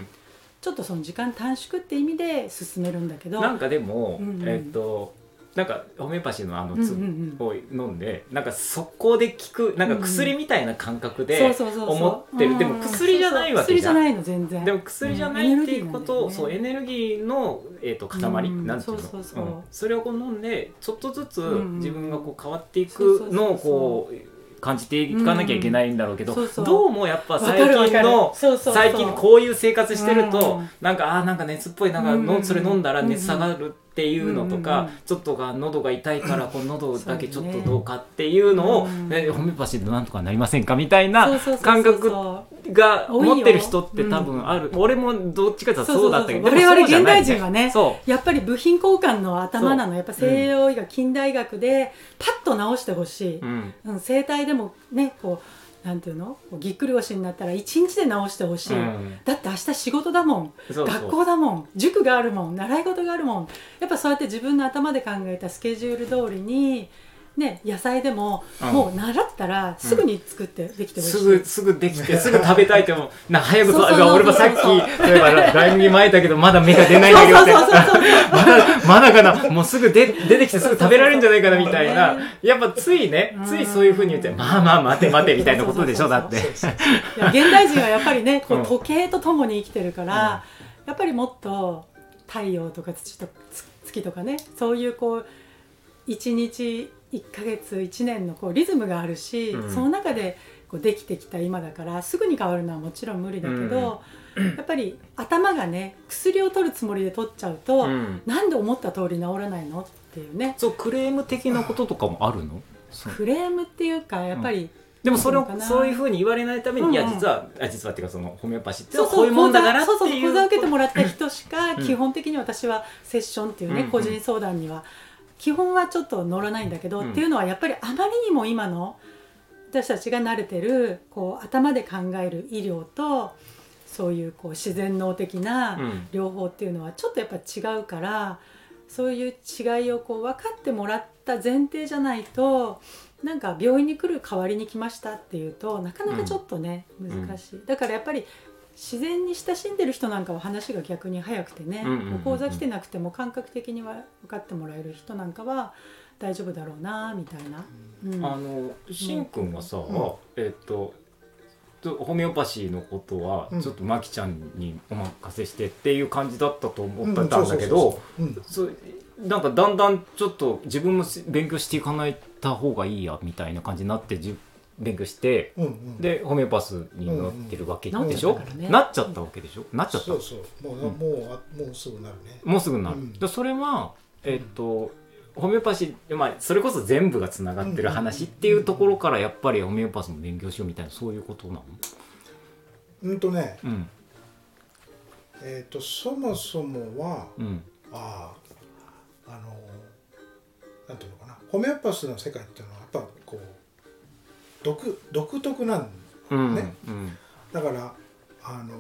Speaker 3: ちょっとその時間短縮って意味で進めるんだけど、
Speaker 1: なんかでも、うんうん、えっとなんかホメオパシーのあのつを飲んでなんか速攻で効くなんか薬みたいな感覚で思ってる、でも薬じゃないわけじゃん。
Speaker 3: 薬じゃないの全然。
Speaker 1: でも薬じゃないっていうことを、そうエネルギーのえっと塊なんていうの、それをこう飲んでちょっとずつ自分がこう変わっていくのをこう感じていかなきゃいけないんだろうけど、うん、そうそうどうもやっぱ最近の最近こういう生活してると、うん、なんかあなんか熱っぽいなんかの、うん、それ飲んだら熱下がるっていうのとか、うん、ちょっとが喉が痛いからこう喉だけちょっとどうかっていうのを、うんね、ホメオパシーでなんとかなりませんかみたいな感覚が持ってる人って多分ある、うん、俺もどっちかというとそうだったけど、
Speaker 3: 我々現代人はねやっぱり部品交換の頭なの、やっぱ西洋医学近代医学でパッと治してほしい、うんうん、生体でもねこうなんていうのぎっくり腰になったら一日で治してほしい、うん、だって明日仕事だもん、そうそう学校だもん、塾があるもん、習い事があるもん、やっぱそうやって自分の頭で考えたスケジュール通りにね、野菜でも、うん、もう習ったらすぐに作ってできてほしい、
Speaker 1: うん、すぐすぐできてすぐ食べたいってもな早くそうそうそうそう俺もさっき例えばライ麦巻いたけどまだ芽が出ないんだけどってまだまだかなもうすぐ出出てきてすぐ食べられるんじゃないかなみたいな、やっぱついねついそういう風に言ってまあまあ待て待てみたいなことでしょ。だってい
Speaker 3: や現代人はやっぱりねこう時計とともに生きてるから、うん、やっぱりもっと太陽とか土と月とかねそういうこう一日いっかげついちねんのこうリズムがあるし、うん、その中でこうできてきた今だからすぐに変わるのはもちろん無理だけど、うん、やっぱり頭がね薬を取るつもりで取っちゃうと、うん、なんで思った通り治らないのっていうね。
Speaker 1: そうクレーム的なこととかもあるの？
Speaker 3: クレームっていうかやっぱり、うん、
Speaker 1: でもそれをそういう風に言われないために、うんうん、いや実はあ実はっていうかそのホメオパシーってこういうもんだからっていう、
Speaker 3: そうそう講座を受けてもらった人しか基本的に私はセッションっていうね、うん、個人相談には基本はちょっと乗らないんだけど、うん、っていうのはやっぱりあまりにも今の私たちが慣れてるこう頭で考える医療とそういうこう自然脳的な療法っていうのはちょっとやっぱ違うから、うん、そういう違いをこう分かってもらった前提じゃないとなんか病院に来る代わりに来ましたっていうとなかなかちょっとね、うん、難しい。だからやっぱり自然に親しんでる人なんかは話が逆に早くてね、講座来てなくても感覚的には分かってもらえる人なんかは大丈夫だろうなみたいな、
Speaker 1: うん、あのしんくんはさ、うん、えっとホメオパシーのことはちょっとまきちゃんにお任せしてっていう感じだったと思ったんだけど、なんかだんだんちょっと自分も勉強していかないた方がいいやみたいな感じになってじ勉強して、うんうん、でホメオパスになってるわけでしょ、うんうんね、なっちゃったわけでしょ、うん、なっちゃった
Speaker 2: そうそうもう、うん、もうもうすぐなるね
Speaker 1: もうすぐなる、うん、でそれはえー、っとホメオパシー、まあ、それこそ全部がつながってる話っていうところからやっぱりホメオパスの勉強しようみたいなそういうことなの？
Speaker 2: うんとね、うん、えー、っとそもそもは、うん、あああのなんていうのかなホメオパスの世界っていうのはやっぱこう独, 独特なんだよね、うんうん、だからあの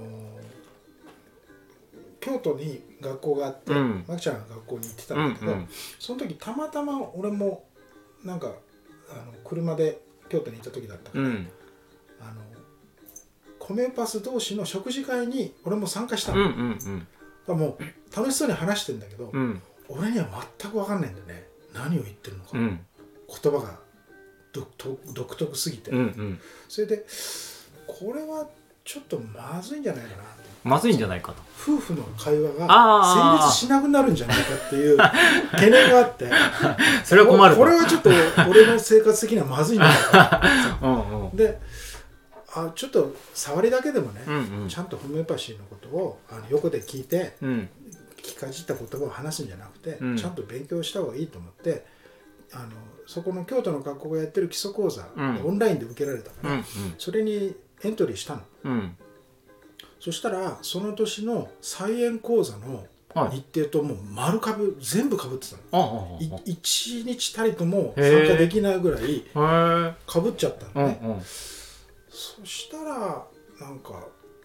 Speaker 2: 京都に学校があって、うん、まきちゃんが学校に行ってたんだけど、うんうん、その時たまたま俺もなんかあの車で京都に行った時だったから、うん、あのホメオパス同士の食事会に俺も参加したの、うんうんうん、もう楽しそうに話してんだけど、うん、俺には全く分かんないんだよね何を言ってるのか、うん、言葉が独特すぎて、うんうん、それでこれはちょっとまずいんじゃないかなって
Speaker 1: まずいんじゃないかと
Speaker 2: 夫婦の会話が成立しなくなるんじゃないかっていう懸念があって
Speaker 1: それは困る
Speaker 2: これはちょっと俺の生活的にはまずいんじゃないかうん、であちょっと触りだけでもね、うんうん、ちゃんとホメオパシーのことをあの横で聞いて、うん、 聞きかじった言葉を話すんじゃなくて、
Speaker 1: うん、
Speaker 2: ちゃんと勉強した方がいいと思ってあのそこの京都の学校がやってる基礎講座、うん、オンラインで受けられたから、うんうん、それにエントリーしたの、うん、そしたらその年の菜園講座の日程ともう丸かぶ全部かぶってたの、はい、いちにちたりとも参加できないぐらいかぶっちゃったのね、うんうん、そしたらなんか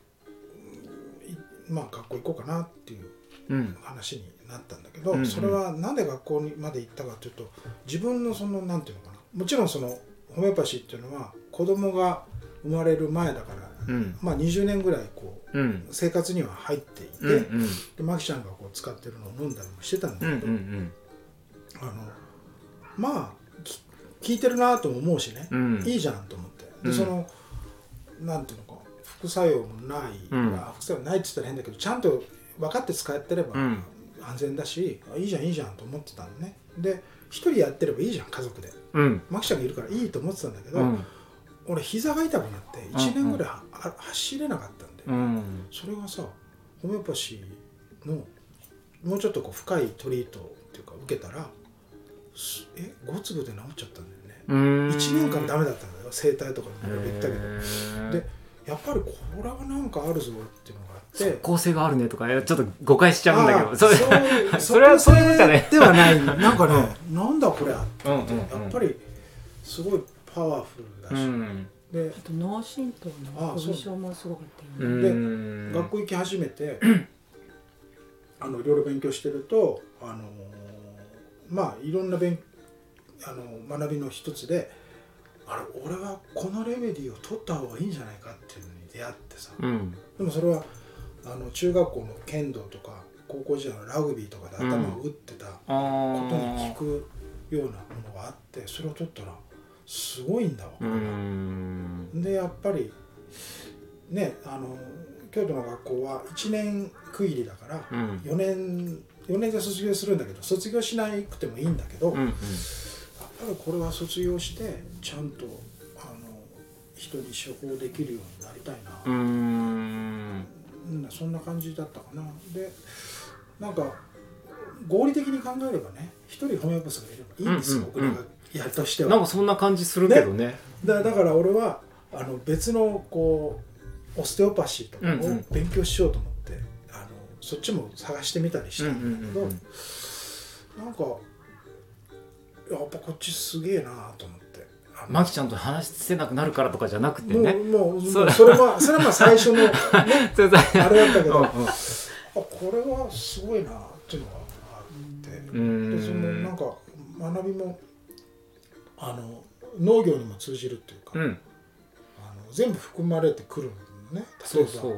Speaker 2: まあ学校行こうかなっていう話になったんだけど、うん、それはなんで学校にまで行ったかというと自分のそのなんていうのかなもちろんそのホメオパシーっていうのは子供が生まれる前だから、うん、まあにじゅうねんぐらいこう、うん、生活には入っていて、うんうん、でマキちゃんがこう使ってるのを飲んだりもしてたんだけど、うんうんうん、あのまあ聞いてるなとも思うしね、うん、いいじゃんと思ってで、うん、そのなんていうのか副作用もない、うんまあ、副作用ないって言ったら変だけどちゃんと分かって使ってれば安全だし、うん、いいじゃんいいじゃんと思ってたのね。で一人やってればいいじゃん家族で、うん、マキちゃんがいるからいいと思ってたんだけど、うん俺膝が痛くなっていちねんぐらい、うんうん、走れなかったんで、うん、それがさホメオパシーのもうちょっとこう深いトリートっていうか受けたらえご粒で治っちゃったんだよね。いちねんかんダメだったんだよ整体とかにも言ったけどでやっぱりこれはなんかあるぞっていうのがあって
Speaker 1: 即効性があるねとかちょっと誤解しちゃうんだけど
Speaker 2: それ
Speaker 1: それはそういうことじゃね
Speaker 2: ではないなんかね、うん、なんだこれって、うんうんうん、やっぱりすごいパワフルだし、うん、で
Speaker 3: あと脳震盪の後遺症もすごかったよね。
Speaker 2: で学校行き始めてあのいろいろ勉強してるとあのまあいろんな勉あの学びの一つであれ俺はこのレメディを取った方がいいんじゃないかっていうのに出会ってさ、うん、でもそれはあの中学校の剣道とか高校時代のラグビーとかで頭を打ってたことに効くようなものがあってそれを取ったらすごいんだわ。うんでやっぱりねあの京都の学校はいちねん区切りだからよねん、よねんで卒業するんだけど卒業しなくてもいいんだけど、うんうん、やっぱりこれは卒業してちゃんとあの人に処方できるようになりたいな。うーんそんな感じだったかな。でなんか合理的に考えればね一人ホメオパスがいればいいんですよ、僕らがやるとしては。
Speaker 1: なんかそんな感じするけどね。
Speaker 2: だ, だから俺はあの別のこうオステオパシーとかを勉強しようと思って、うんうん、あのそっちも探してみたりしたんだけど、うんうんうん、なんかやっぱこっちすげえなと思って。
Speaker 1: マキちゃんと話せなくなるからとかじゃなくてね。
Speaker 2: もうもうそれはそれはまあ最初の、ね、あれだったけど、うんうん、あこれはすごいなっていうのがあって、でそのなんか学びもあの農業にも通じるっていうか、うん、あの全部含まれてくるのね。例えばそうそうあの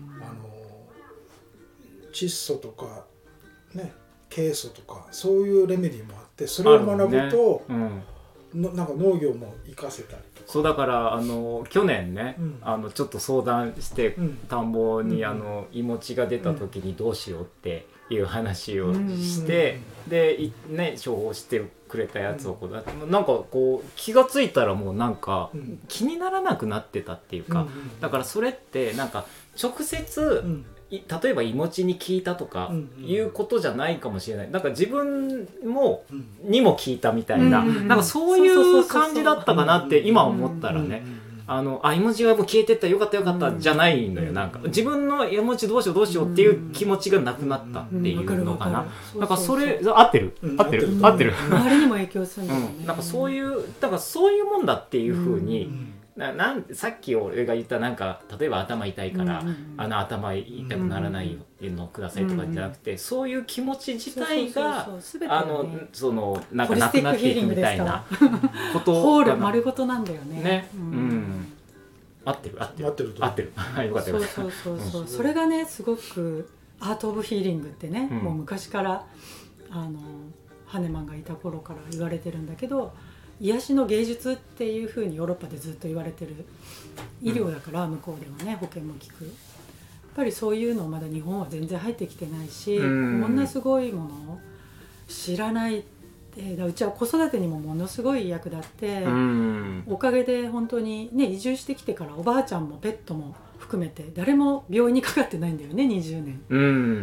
Speaker 2: 窒素とかねケイ素とかそういうレメディーもあってそれを学ぶと。のなんか農業も活かせたりとか
Speaker 1: そうだからあの去年ね、うん、あのちょっと相談して、うん、田んぼに、うん、あのいもちが出た時にどうしようっていう話をして、うん、で、ね、処方してくれたやつをこう、うん、なんかこう気がついたらもうなんか気にならなくなってたっていうか、うん、だからそれってなんか直接、うん例えばいもちに効いたとかいうことじゃないかもしれない。なんか自分もにも効いたみたいな、なんかそういう感じだったかなって今思ったらね、あのあいもちがもう消えてったよかったよかったじゃないのよ。なんか自分のいもちどうしようどうしようっていう気持ちがなくなったっていうのかな。なんかそれ合ってる合ってる合ってる。
Speaker 3: 周りにも影響するんだよね。
Speaker 1: なんかそういうだからそういうもんだっていう風に。ななんさっき俺が言ったなんか例えば頭痛いから、うんうん、あの頭痛くならないのくださいとかじゃなくて、うんうん、そういう気持ち自体があのそのなんかなくなっていくみたいなこと
Speaker 3: ホール丸ごとなんだよね。
Speaker 1: ね、うんうん、合ってる合ってる合ってる合ってるはいよかったよかった。
Speaker 3: そうそうそうそう、うん、それがねすごくアートオブヒーリングってね、うん、もう昔からあのハネマンがいた頃から言われてるんだけど。癒しの芸術っていう風にヨーロッパでずっと言われてる医療だから向こうではね保険も効くやっぱりそういうのまだ日本は全然入ってきてないしこんなすごいものを知らないってうちは子育てにもものすごい役立っておかげで本当にね移住してきてからおばあちゃんもペットも含めて誰も病院にかかってないんだよねにじゅうねん、
Speaker 1: うん、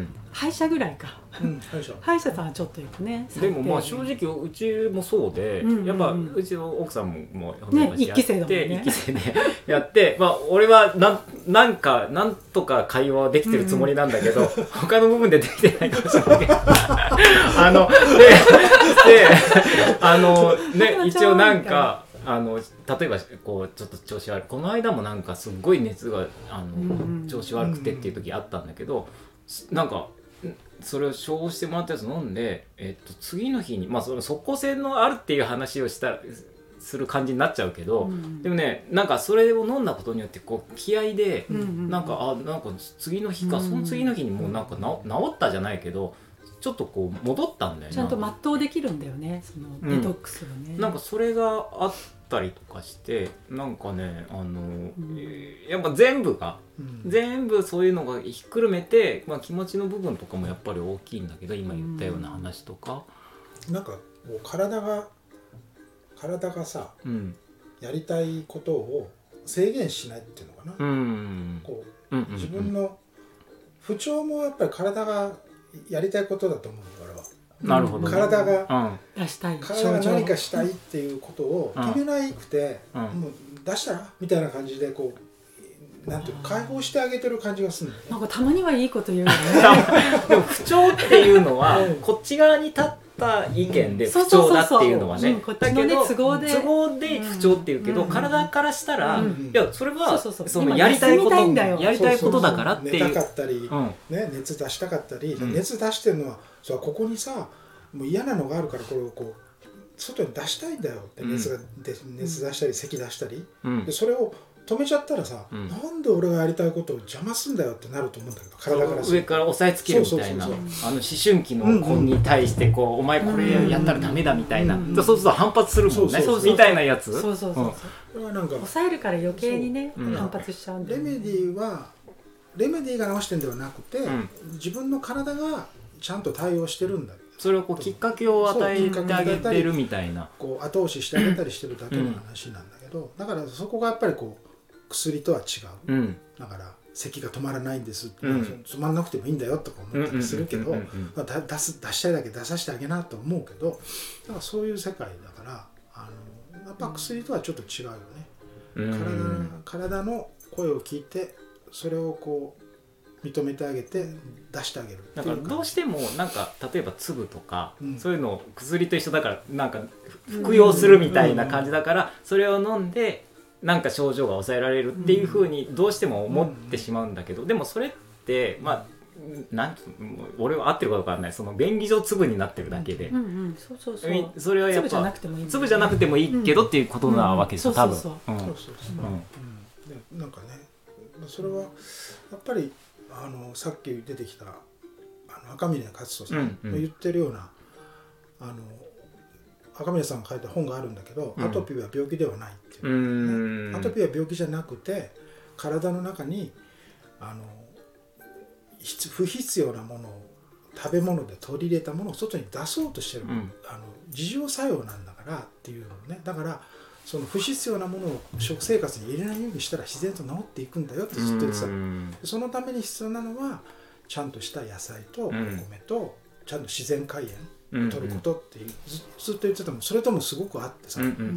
Speaker 3: 歯医者ぐらいか、
Speaker 2: うん、歯医者
Speaker 3: 歯医者さんはちょっと行くね。
Speaker 1: でもまあ正直うちもそうで、うんうんうん、やっぱうちの奥さんももう
Speaker 3: ね一期生だもんね。
Speaker 1: 一期生でやってまあ俺はななんかなんとか会話できてるつもりなんだけど、うんうん、他の部分でできてないかもしれないけどあのでであのね一応なんかあの例えばこうちょっと調子悪いこの間もなんかすっごい熱があの、うんうん、調子悪くてっていう時あったんだけど、なんかそれを処方してもらったやつ飲んで、えっと、次の日にまあその即効性のあるっていう話をしたする感じになっちゃうけど、うん、でもねなんかそれを飲んだことによってこう気合で、うんうん、なんかあなんか次の日か、うん、その次の日にもうなんか治ったじゃないけどちょっとこう戻ったんだよね。
Speaker 3: ちゃんと全うできるんだよねそのデトックスをね、
Speaker 1: うん、なんかそれがあったりとかしてなんかねあの、うん、やっぱ全部が、うん、全部そういうのがひっくるめて、まあ、気持ちの部分とかもやっぱり大きいんだけど今言ったような話とか、
Speaker 2: うん、なんかこう体が体がさ、うん、やりたいことを制限しないっていうのかな、うん、こう、うんうんうん、自分の不調もやっぱり体がやりたいことだと思うからは。
Speaker 1: なるほど、ね、
Speaker 2: 体が、
Speaker 3: うん、出したい
Speaker 2: 体が何かしたいっていうことを決めなくて、うん、もう出したらみたいな感じでこうなんていうの解放してあげてる感じがするんだよね。
Speaker 3: なんかたまにはいいこと言うよね
Speaker 1: でも不調っていうのはこっち側に立った意見で不調だっていうのはね、
Speaker 3: だけど
Speaker 1: 都合で都合で不調っていうけど、うん、体からしたら、うん、いやそれはそのやりたいことやりたいことだからっていう、
Speaker 2: 寝たかったり、うんね、熱出したかったり、うん、熱出してるのはそうここにさもう嫌なのがあるからこれをこう外に出したいんだよって熱が出、うん、熱出したり咳出したり、うん、でそれを止めちゃったらさ、うん、なんで俺がやりたいことを邪魔すんだよってなると思うんだけど体から
Speaker 1: 上から押さえつけるみたいなあの思春期の子に対してこう、うんうん、お前これやったらダメだみたいな、うんうん、そうすると反発するもんねみたいなやつ
Speaker 3: そうそうそうそう、うん、
Speaker 2: それはなんか
Speaker 3: 抑えるから余計にね、うん、反発しちゃうんだよね。
Speaker 2: レメディはレメディが治してるんではなくて、うん、自分の体がちゃんと対応してるんだ。
Speaker 1: それをこうきっかけを与えてあげてるみたいな
Speaker 2: こう後押ししてあげたりしてるだけの話なんだけど、うん、だからそこがやっぱりこう薬とは違う、うん、だから咳が止まらないんですって、うん、止まらなくてもいいんだよとか思ったりするけど出したいだけ出させてあげなと思うけどだからそういう世界だからあのやっぱ薬とはちょっと違うよね、うん、体, 体の声を聞いてそれをこう認めてあげて出してあげるっていうか。
Speaker 1: だからどうしてもなんか例えば粒とか、うん、そういうのを薬と一緒だからなんか服用するみたいな感じだからそれを飲んでなんか症状が抑えられるっていう風にどうしても思ってしまうんだけど、でもそれってまあなん俺は合ってるかどうかわかんないその便宜上粒になってるだけで、それはやっぱ粒じゃなくてもいい、粒じゃなくてもいいけどっていうことなわけですよ多分。そうそう
Speaker 2: そうなんかねそれはやっぱりあのさっき出てきたあの赤嶺勝人さんの言ってるような、うんうん、あの赤嶺さんが書いた本があるんだけど、うん、アトピーは病気ではないっていう、ね、アトピーは病気じゃなくて体の中にあの不必要なものを食べ物で取り入れたものを外に出そうとしてる、うん、あの自浄作用なんだからっていうのね。だからその不必要なものを食生活に入れないようにしたら自然と治っていくんだよってずっと言ってた。そのために必要なのはちゃんとした野菜とお米とちゃんと自然開塩を取ることっていう、ず, ずっと言ってたもん。それともすごくあってさ、うんうんうん、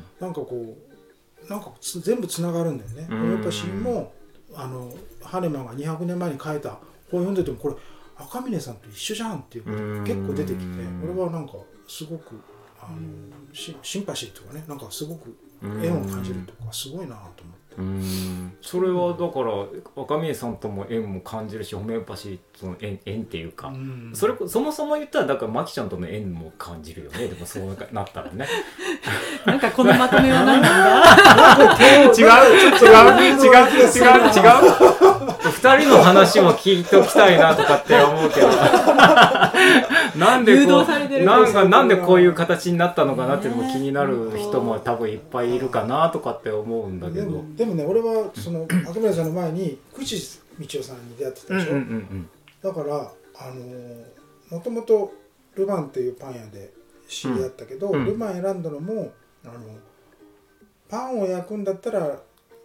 Speaker 2: なんかこうなんか全部つながるんだよね。ホメオパシーもあのハネマンがにひゃくねんまえに書いた本読んでてもこれ赤嶺さんと一緒じゃんっていうことが結構出てきて、俺はなんかすごくあのシ, シンパシーとかねなんかすごく縁を感じるとかすごいなと思って。
Speaker 1: うーんそれはだから赤嶺さんとも縁も感じるしホメオパシーとの 縁, 縁っていうかうんそれそもそも言ったらだからマキちゃんとの縁も感じるよね。でもそうなったらね
Speaker 3: なんかこのまとめは何なんだ
Speaker 1: 違う違う違う違う違う違う二人の話も聞いておきたいなとかって思うけどなんでこうなんかなんでこういう形になったのかなっていうのも気になる人も多分いっぱいいるかなとかって思うんだけど、
Speaker 2: でも、でもね俺はその赤嶺さんの前に口道夫さんに出会ってたでしょ、うんうんうんうん、だからあのもともとルマンっていうパン屋で知り合ったけど、うん、ルマン選んだのもあのパンを焼くんだったら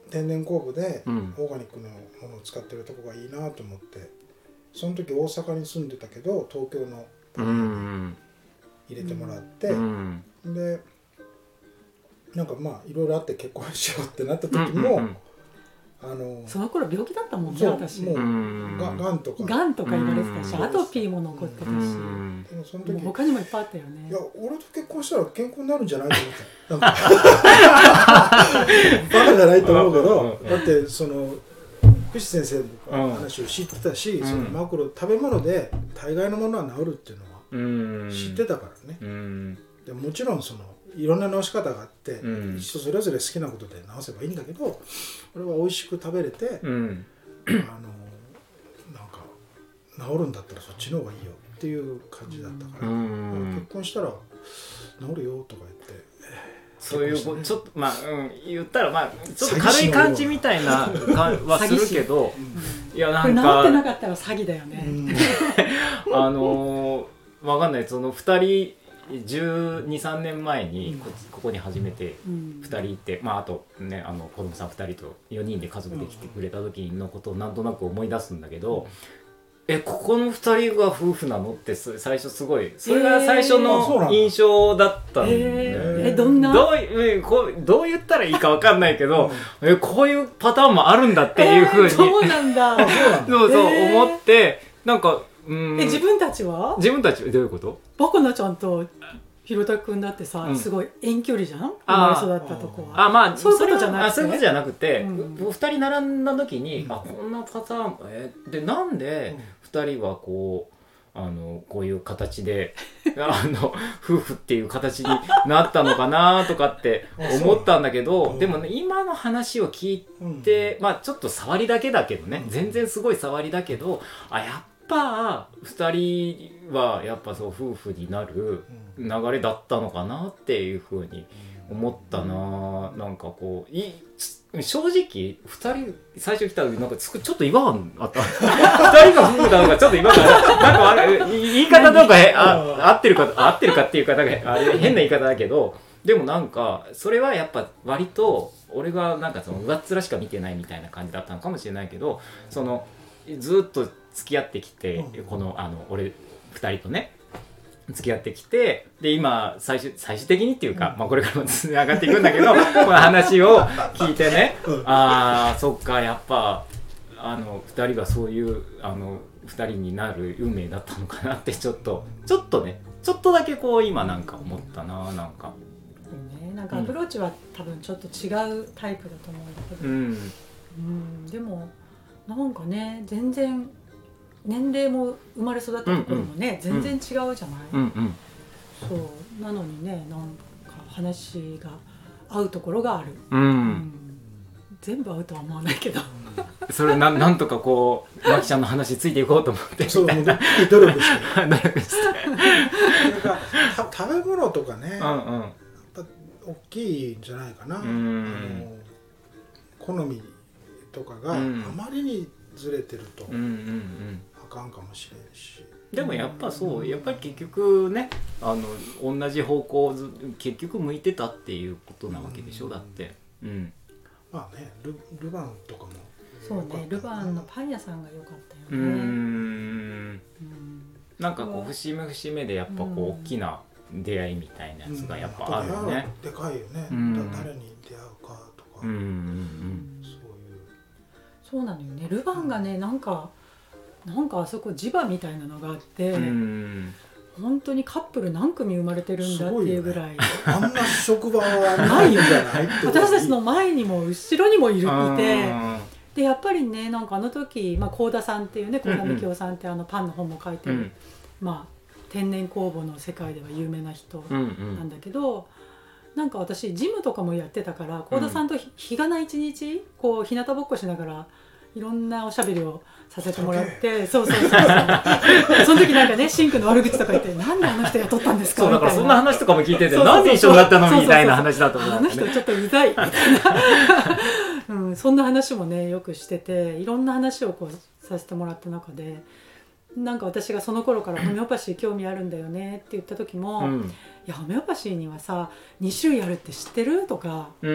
Speaker 2: 天然酵母でオーガニックのものを使ってるとこがいいなと思って、その時大阪に住んでたけど東京のパンに入れてもらって、うんうん、でなんかまあいろいろあって結婚しようってなった時も、うんうんうん、あの
Speaker 3: その頃病気だったもんね、私
Speaker 2: もうががんとか
Speaker 3: がんとか言われてたし、アトピーも残ってたし、でもその時他にもいっぱいあったよね。
Speaker 2: いや俺と結婚したら健康になるんじゃないと思ったなんかバカじゃないと思うけど、だってその福士先生の話を知ってたし、そのマクロ食べ物で大概のものは治るっていうのは知ってたからね。でもちろんそのいろんな治し方があって、うん、人それぞれ好きなことで治せばいいんだけど、俺は美味しく食べれて、うん、あのなんか治るんだったらそっちの方がいいよっていう感じだったから、うん、結婚したら治るよとか言って、
Speaker 1: そういうちょっとまあ、うん、言ったらまあちょっと軽い感じみたいなはするけど、
Speaker 3: いやなんか治ってなかったら詐欺だよね。
Speaker 1: うん、あのわかんない、そのふたりじゅうに、さんねんまえに こ, ここに初めてふたりいて、うん、まああとね、あの子供さんふたりとよにんで家族で来てくれた時のことをなんとなく思い出すんだけど、うん、えここのふたりが夫婦なのって最初すごいそれが最初の印象だったんだよね。
Speaker 3: えー、えどんな
Speaker 1: どうえこうどう言ったらいいか分かんないけど、うん、えこういうパターンもあるんだっていうふうに、えー、
Speaker 3: そうなんだ
Speaker 1: そうそう思ってなんか
Speaker 3: え自分たちは
Speaker 1: 自分たちどういうこと？
Speaker 3: バカなちゃんとひろたくんだってさ、うん、すごい遠距離じゃん、生まれ育ったとこは。
Speaker 1: あ、まあ、
Speaker 3: そういうことじゃなくて、
Speaker 1: あ、そういうことじゃなくて、うん、ふたり並んだ時に、うん、あこんなパターン、えでなんでふたりはこうあのこういう形であの夫婦っていう形になったのかなとかって思ったんだけど、でもね今の話を聞いて、うん、まあちょっと触りだけだけどね、全然すごい触りだけど、あやっぱふたりはやっぱそう夫婦になる流れだったのかなっていうふうに思ったな。なんかこうい正直ふたり最初来た時なんかちょっと違和感あったふたりが夫婦なのかちょっと違和感あったなんかあれ言い方どうかあ合ってるか合ってるかっていうかなんかあれ変な言い方だけど、でもなんかそれはやっぱ割と俺がなんかその上っ面しか見てないみたいな感じだったのかもしれないけど、そのずっと付き合ってきて、うん、このあの俺ふたりとね付き合ってきて、で今最終最終的にっていうか、うん、まあこれからもつながっていくんだけどこの話を聞いてね、うん、あーそっかやっぱあのふたりがそういうあのふたりになる運命だったのかなってちょっとちょっとねちょっとだけこう今なんか思ったな。なんか、
Speaker 3: ね、なんかアプローチは多分ちょっと違うタイプだと思うんだけど、うんうん、でもなんかね全然年齢も生まれ育ったところもね、うんうん、全然違うじゃない、うんうん、そうなのにねなんか話が合うところがある、うんうん、全部合うとは思わないけど
Speaker 1: それ な, なんとかこうマキちゃんの話ついていこうと思って
Speaker 2: そう努力して努力してなんか食べ物とかね、うんうん、やっぱ大きいんじゃないかな、うん、あの好みとかがあまりにずれてると、うんうんうんあかんかもしれんし、
Speaker 1: でもやっぱそうやっぱり結局ねあの同じ方向結局向いてたっていうことなわけでしょ、うん、だって、うん、
Speaker 2: まあね ル, ルヴァンとかも
Speaker 3: そうねルヴァンのパン屋さんが良かったよね。うーん、うん、
Speaker 1: なんかこう節目節目でやっぱこう大きな出会いみたいなやつがやっぱあるよね、
Speaker 2: うん、でかいよね、うん、誰に出会うかとか、うんうんうん、そういう
Speaker 3: そうなのよね。ルヴァンがねなんかなんかあそこ磁場みたいなのがあって、うん、本当にカップル何組生まれてるんだっていうぐらい、ね、
Speaker 2: あんな職場はないんじゃないって
Speaker 3: 私たちの前にも後ろにもいるいて、でやっぱりねなんかあの時まあ幸田さんっていうね幸田幹夫さんってあのパンの本も書いてる、うん、まあ天然酵母の世界では有名な人なんだけど、うんうん、なんか私ジムとかもやってたから幸田さんと日がな一日こう日向ぼっこしながらいろんなおしゃべりをさせてもらって、そうそうそうそうその時なんかねシンクの悪口とか言ってなんであの人雇ったんですか
Speaker 1: そうだからそんな話とかも聞いててなんで一緒になったのみたいな話だと思う、ね、
Speaker 3: あの人ちょっとうざいみたいな、うん、そんな話もねよくしてていろんな話をこうさせてもらった中でなんか私がその頃からホメオパシー興味あるんだよねって言った時も、うん、いやホメオパシーにはさに種類あるって知ってるとか、うん、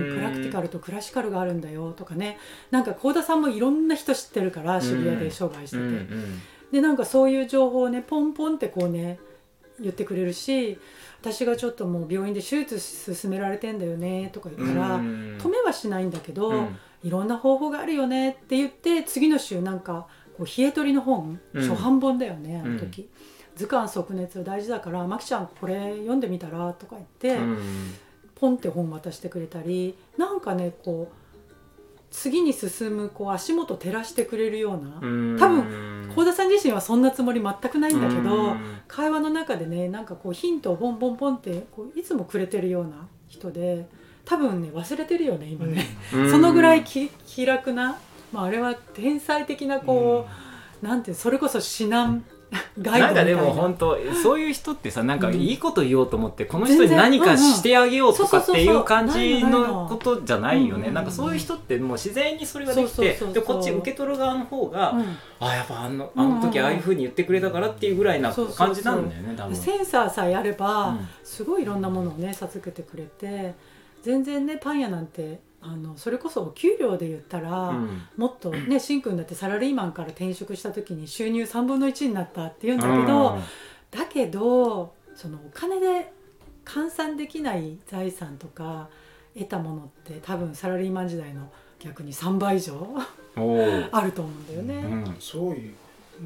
Speaker 3: プラクティカルとクラシカルがあるんだよとかね、なんか幸田さんもいろんな人知ってるから渋谷で商売してて、うんうんうん、でなんかそういう情報をねポンポンってこうね言ってくれるし、私がちょっともう病院で手術進められてんだよねとか言ったら、うん、止めはしないんだけど、うん、いろんな方法があるよねって言って、次の週なんかこう冷え取りの本、うん、初版本だよねあの時、うん、図鑑即熱大事だからマキちゃんこれ読んでみたらとか言って、うん、ポンって本渡してくれたり、なんかねこう次に進むこう足元照らしてくれるような、多分幸田さん自身はそんなつもり全くないんだけど、会話の中でねなんかこうヒントをボンボンボンってこういつもくれてるような人で、多分ね忘れてるよね今ね、そのぐらい気楽な、まあ、あれは天才的なこう、なんてそれこそ指南ガイドみたいな。なんか
Speaker 1: でも本当そういう人ってさ、なんかいいこと言おうと思って、うん、この人に何かしてあげようとかっていう感じのことじゃないよね。なんかそういう人ってもう自然にそれができて、でこっち受け取る側の方が、うん、あやっぱあのあの時ああいう風に言ってくれたからっていうぐらいな感じなんだよね。多分
Speaker 3: センサーさえあれば、うん、すごいいろんなものをね授けてくれて、全然ねパン屋なんてあのそれこそお給料で言ったら、うん、もっとねしんくんだってサラリーマンから転職した時に収入さんぶんのいちになったって言うんだけど、うん、だけどそのお金で換算できない財産とか得たものって多分サラリーマン時代の逆にさんばい以上あると思うんだよね。
Speaker 2: うん、そういう、うん、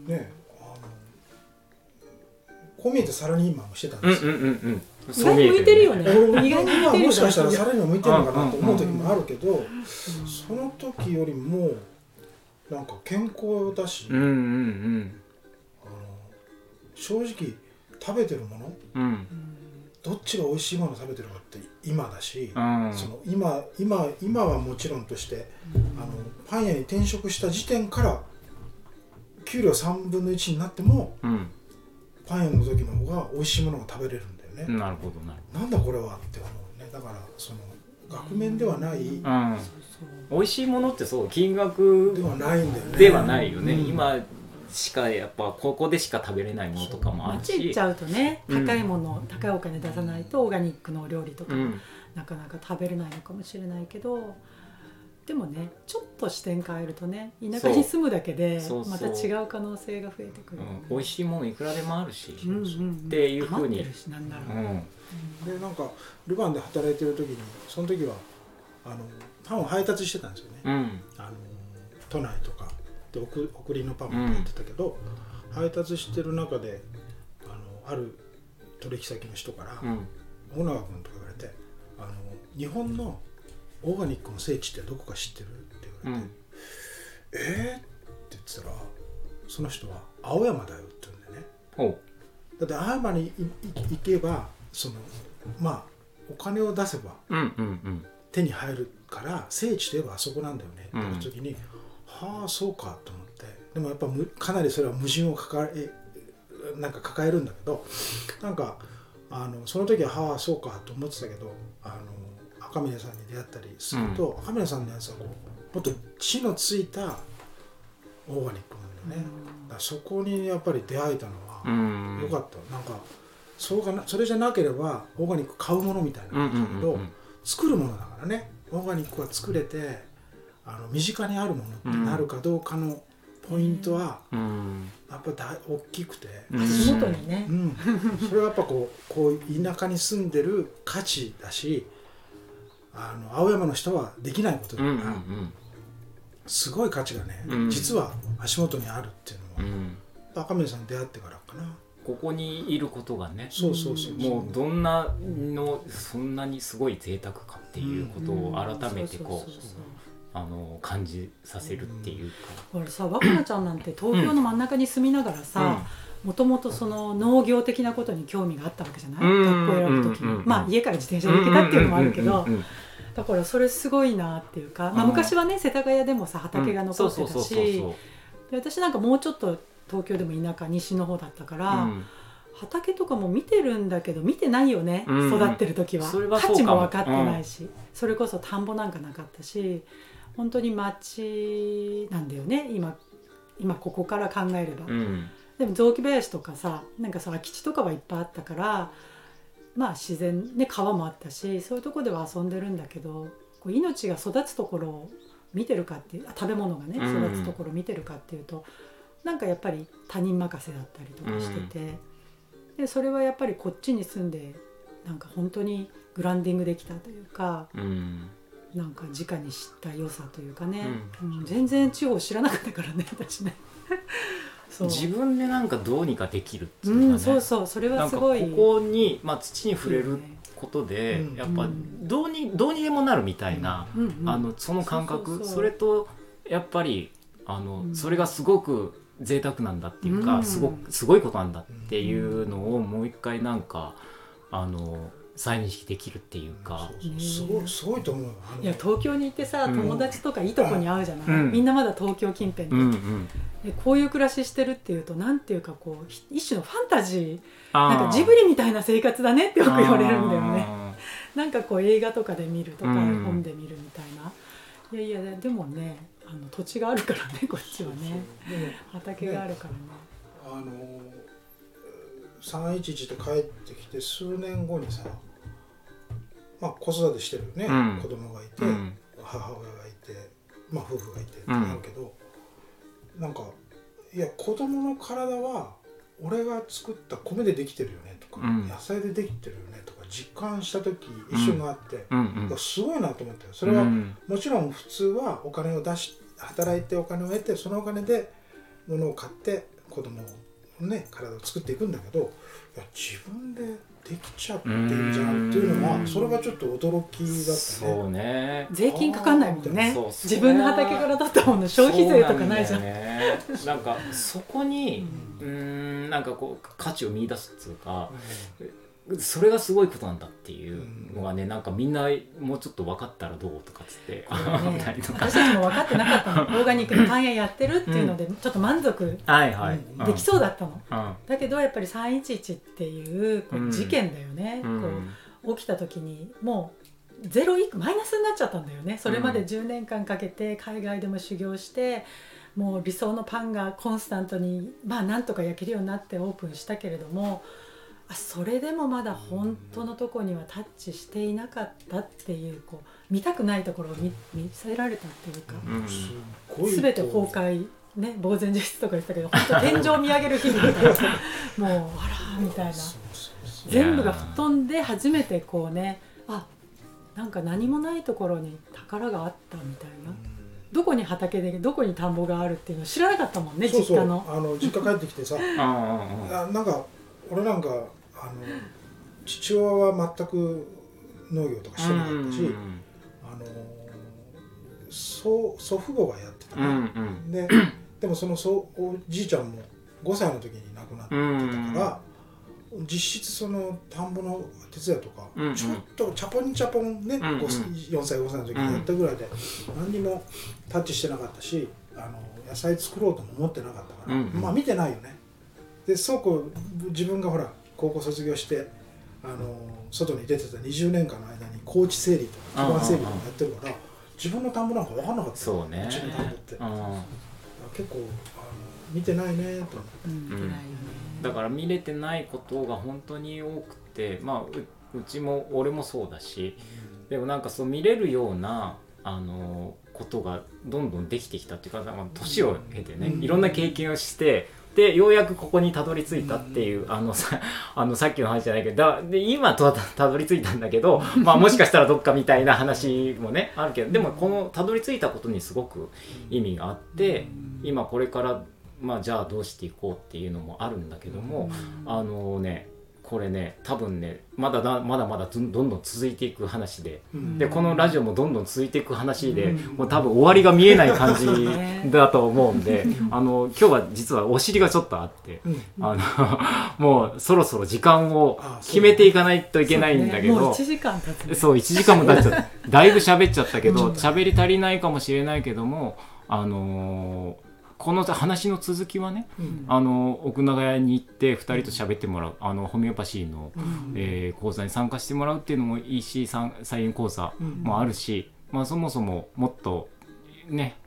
Speaker 2: ねあのこう見えてサラリーマンもしてたんですよ。うんうんうんうん
Speaker 3: 意外に向いてるよね。
Speaker 2: 意外に向いてるよ。もしかしたらサラリーマン向いてるのかなと思う時もあるけど、うんうん、その時よりもなんか健康だし、うんうんうん、あの正直食べてるもの、うん、どっちが美味しいものを食べてるかって今だし、うん、その 今, 今, 今はもちろんとして、うん、あのパン屋に転職した時点から給料さんぶんのいちになっても、うん、パン屋の時の方が美味しいものが食べれるんだよね。
Speaker 1: なるほどなるほど。
Speaker 2: なんだこれはって思うね。だからその額面ではない、うん、
Speaker 1: 美味しいものってそう金額
Speaker 2: ではないんだよね。
Speaker 1: ではないよね、うん、今しかやっぱここでしか食べれないものとかもあるし、
Speaker 3: 街行っちゃうとね高いもの、うん、高いお金出さないとオーガニックのお料理とか、うん、なかなか食べれないのかもしれないけど、でもねちょっと視点変えるとね田舎に住むだけでまた違う可能性が増えてくる、うん、
Speaker 1: 美味しいものいくらでもあるし、うんうんうん、っていうふうに
Speaker 3: なんだろう、
Speaker 2: うん、でなんかルヴァンで働いてる時にその時はあのパンを配達してたんですよね、うん、あの都内とかで 送, 送りのパンもやってたけど、うん、配達してる中であのある取引先の人から、うん、小永君とか言われてあの日本のオーガニックの聖地ってどこか知ってるって言われて、うん、えーって言ってたらその人は青山だよって言うんだよね。おだって青山に行けばそのまあお金を出せば手に入るから聖地といえばあそこなんだよねって言った時に、うん、はあそうかと思って、でもやっぱかなりそれは矛盾を抱えなんか抱えるんだけど、なんかあのその時ははあそうかと思ってたけど、あの赤嶺さんに出会ったりすると、うん、赤嶺さんのやつはこうもっと血のついたオーガニックなんだよね、うん、だからそこにやっぱり出会えたのは良かった、うん、なんかそうかな、それじゃなければオーガニック買うものみたいな感じだけど、うんうんうんうん、作るものだからね、オーガニックは作れてあの身近にあるものってなるかどうかのポイントは、うん、やっぱり大きくて、
Speaker 3: 足元にね、
Speaker 2: うん、それはやっぱこう、こう田舎に住んでる価値だし、あの青山の人はできないことだから、うんうんうん、すごい価値がね、うん、実は足元にあるっていうのは、うん、赤嶺さんに出会ってからかな。
Speaker 1: ここにいることがね、
Speaker 2: そうそうそうそう、
Speaker 1: もうどんなのそんなにすごい贅沢かっていうことを改めてこうあの感じさせるっていうか、
Speaker 3: うん、俺さ、若菜ちゃんなんて東京の真ん中に住みながらさ、もともとその農業的なことに興味があったわけじゃない、うん、学校選ぶ時に、うんうん、まあ家から自転車で行けたっていうのもあるけど、だからそれすごいなっていうか、まあ、昔はね世田谷でもさ畑が残ってたし、私なんかもうちょっと東京でも田舎西の方だったから、うん、畑とかも見てるんだけど見てないよね、うん、育ってる時は価値も分かってないし、うん、それこそ田んぼなんかなかったし、本当に町なんだよね今今ここから考えれば、
Speaker 1: うん、
Speaker 3: でも雑木林とかさなんかさ空き地とかはいっぱいあったからまあ自然ね川もあったしそういうとこでは遊んでるんだけどこう命が育つところを見てるかっていう食べ物がね育つところを見てるかっていうと、うん、なんかやっぱり他人任せだったりとかしてて、うん、でそれはやっぱりこっちに住んでなんか本当にグランディングできたというか、うん、なんか直に知った良さというかね、うんうん、全然地方知らなかったからね私ね
Speaker 1: そう自分でなんかどうにかできるっていうかね、うん、
Speaker 3: そうそうそれはすごい
Speaker 1: なんかここに、まあ、土に触れることで、うん、やっぱどうに、どうにでもなるみたいな、うんうん、あのその感覚 そうそうそう、それとやっぱりあの、うん、それがすごく贅沢なんだっていうか、うん、すごくすごいことなんだっていうのをもう一回なんかあの再認識できるっていうか、
Speaker 2: うん、そうそうすごいすごいと思う。
Speaker 3: いや東京に行ってさ友達とかいとこに会うじゃない、うん、みんなまだ東京近辺で、うんうん、でこういう暮らししてるっていうとなんていうかこう一種のファンタジーなんかジブリみたいな生活だねってよく言われるんだよねなんかこう映画とかで見るとか、うん、本で見るみたいな。いやいやでもねあの土地があるからねこっちはね畑があるからね。
Speaker 2: あのさんいちいちで帰ってきて数年後にさ、まあ、子育てしてるね、うん、子供がいて、うん、母親がいて、まあ、夫婦がいてってなるけど、うん、なんかいや子供の体は俺が作った米でできてるよねとか、うん、野菜でできてるよねとか実感した時一瞬があって、うんうん、すごいなと思ったよ。それは、うん、もちろん普通はお金を出し働いてお金を得てそのお金で物を買って子供をね、体を作っていくんだけどいや自分でできちゃってるじゃんっていうのはそれがちょっと驚きだったね。
Speaker 1: そうね
Speaker 3: 税金かかんないもんね。そうそう自分の畑から取ったもの消費税とかないじゃん。そうなんだよね、
Speaker 1: なんかそこにうーんなんかこう価値を見出すっていうか、うんそれがすごいことなんだっていうのがね、なんかみんなもうちょっと分かったらどうとかっつって、ね、
Speaker 3: 私たちも分かってなかったのオーガニックのパン屋やってるっていうので、うん、ちょっと満足できそうだったの、うん、だけどやっぱりさんいちいちっていう、こう事件だよね、うん、こう起きた時にもうゼロいマイナスになっちゃったんだよね。それまでじゅうねんかんかけて海外でも修行してもう理想のパンがコンスタントにまあなんとか焼けるようになってオープンしたけれどもそれでもまだ本当のところにはタッチしていなかったっていう、こう見たくないところを 見, 見せられたっていうか、うん、すごい全て崩壊ね、呆然自失とか言ってたけど本当天井を見上げる日々でもうあらみたいな全部が吹っ飛んで初めてこうねあなんか何もないところに宝があったみたいな、どこに畑でどこに田んぼがあるっていうの知らなかったもんね。
Speaker 2: そうそう
Speaker 3: 実家の
Speaker 2: あの実家帰ってきてさあなんか俺なんかあの父親は全く農業とかしてなかったし、あの祖祖父母がやってたね、うんうん、で, でもそのそおじいちゃんもごさいの時に亡くなってたから、うんうん、実質その田んぼの手伝いとか、うんうん、ちょっとチャポンチャポンね、うんうん、よんさいごさいの時にやったぐらいで、うん、何にもタッチしてなかったしあの野菜作ろうとも思ってなかったから、うんうん、まあ見てないよね。でそうこう自分がほら高校卒業してあの外に出てたにじゅうねんかんの間に高地整理とか基盤整備とかやってるから自分の田んぼなんか分かんなかった。
Speaker 1: そうね。
Speaker 2: うちの田んぼって結構あの見てないねと思って、うん、見てないよね。
Speaker 1: だから見れてないことが本当に多くて、まあ う, うちも俺もそうだし、うん、でもなんかそう見れるようなあのことがどんどんできてきたっていうか、年を経てね、うん、いろんな経験をしてでようやくここにたどり着いたっていう、うん、あのさあのさっきの話じゃないけどだで今とたどり着いたんだけど、まあ、もしかしたらどっかみたいな話もねあるけどでもこのたどり着いたことにすごく意味があって今これから、まあ、じゃあどうしていこうっていうのもあるんだけども、あのねこれね多分ねまだだまだまだどんどん続いていく話で、うん、でこのラジオもどんどん続いていく話で、うん、もう多分終わりが見えない感じだと思うんであの今日は実はお尻がちょっとあって、うん、あのもうそろそろ時間を決めていかないといけないんだけど、
Speaker 3: ね、もういちじかん経つ、ね、
Speaker 1: そういちじかんも経っちゃっただいぶ喋っちゃったけど喋り足りないかもしれないけどもあのーこの話の続きはね、うん、あの奥長屋に行ってふたりと喋ってもらうあのホメオパシーの、うんえー、講座に参加してもらうっていうのもいいし菜園講座もあるし、うんまあ、そもそももっとね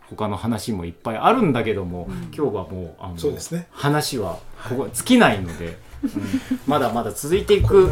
Speaker 1: 他の話もいっぱいあるんだけども、うん、今日はもうあのそうです、ね、話はここ尽きないので、はい、うん、まだまだ続いていく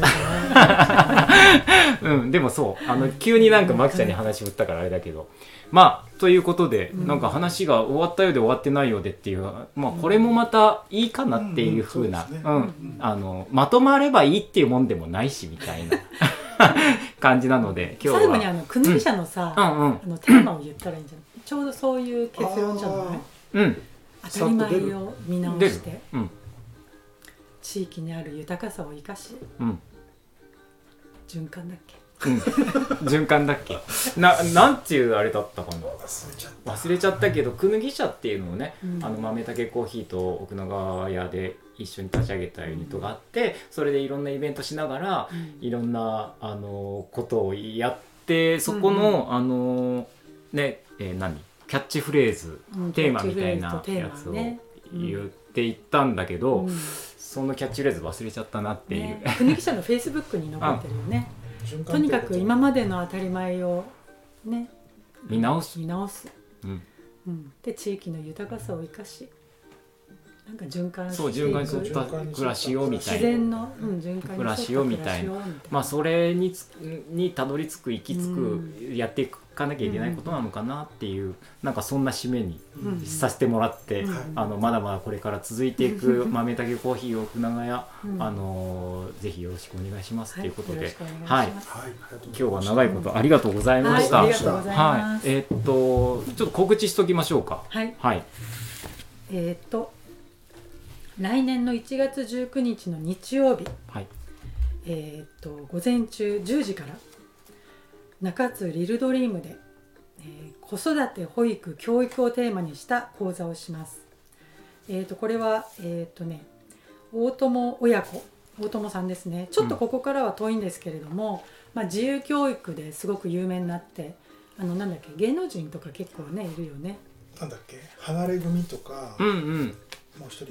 Speaker 1: うん、でもそうあの急になんかマキちゃんに話振ったからあれだけど、まあということで、うん、なんか話が終わったようで終わってないようでっていう、まあ、これもまたいいかなっていう風な、まとまればいいっていうもんでもないしみたいな感じなので、今日は
Speaker 3: 最後にあのくぬぎ社のさ、うんうんうん、あのテーマを言ったらいいんじゃない。ちょうどそういう結論じゃない。うん、当たり前を見直して、うん、地域にある豊かさを生かし、うん、循環だっけ、うん、
Speaker 1: 循環だっけな、なんていうあれだったかな、忘れちゃった忘れちゃったけど、くぬぎ社っていうのをね、うん、あの豆たけコーヒーと奥永屋で一緒に立ち上げたユニットがあって、それでいろんなイベントしながら、うん、いろんなあのことをやって、そこの、うん、あのね、えー、何キャッチフレーズ、うん、テーマみたいなやつを言っていったんだけど、うん、そのキャッチフレーズ忘れちゃったなっていう、ね、
Speaker 3: くぬぎ社のフェイスブックに残ってるよねとにかく今までの当たり前をね
Speaker 1: 見直す
Speaker 3: 見直す、うんうん、で地域の豊かさを生かし、なんか循環していく、
Speaker 1: そう循環に沿った暮らしをみたいな、
Speaker 3: 自然の、うん、循環に沿った
Speaker 1: 暮らしをみたいな、まあそれにつにたどり着く行き着く、うん、やっていかなきゃいけないことなのかなっていう、うん、なんかそんな締めにさせてもらって、うん、あのまだまだこれから続いていく豆たけコーヒー奥永屋、うん、あのぜひよろしくお願いしますということで、はい、はい、今日は長いことありがとうございました。
Speaker 3: はい、ありがとうございます。
Speaker 1: はい、えー、っとちょっと告知しときましょうか。
Speaker 3: はい。
Speaker 1: はい、
Speaker 3: えー、っと来年のいちがつじゅうくにちの日曜日、はい、えー、っと午前中じゅうじから中津リルドリームで、えー、子育て保育教育をテーマにした講座をします。えー、っとこれはえー、っとね大友親子大友さんですね。ちょっとここからは遠いんですけれども、うん、まあ、自由教育ですごく有名になって、あのなんだっけ芸能人とか結構ねいるよね。
Speaker 2: なんだっけ離れ組とか、
Speaker 1: うんうん、
Speaker 2: もう一人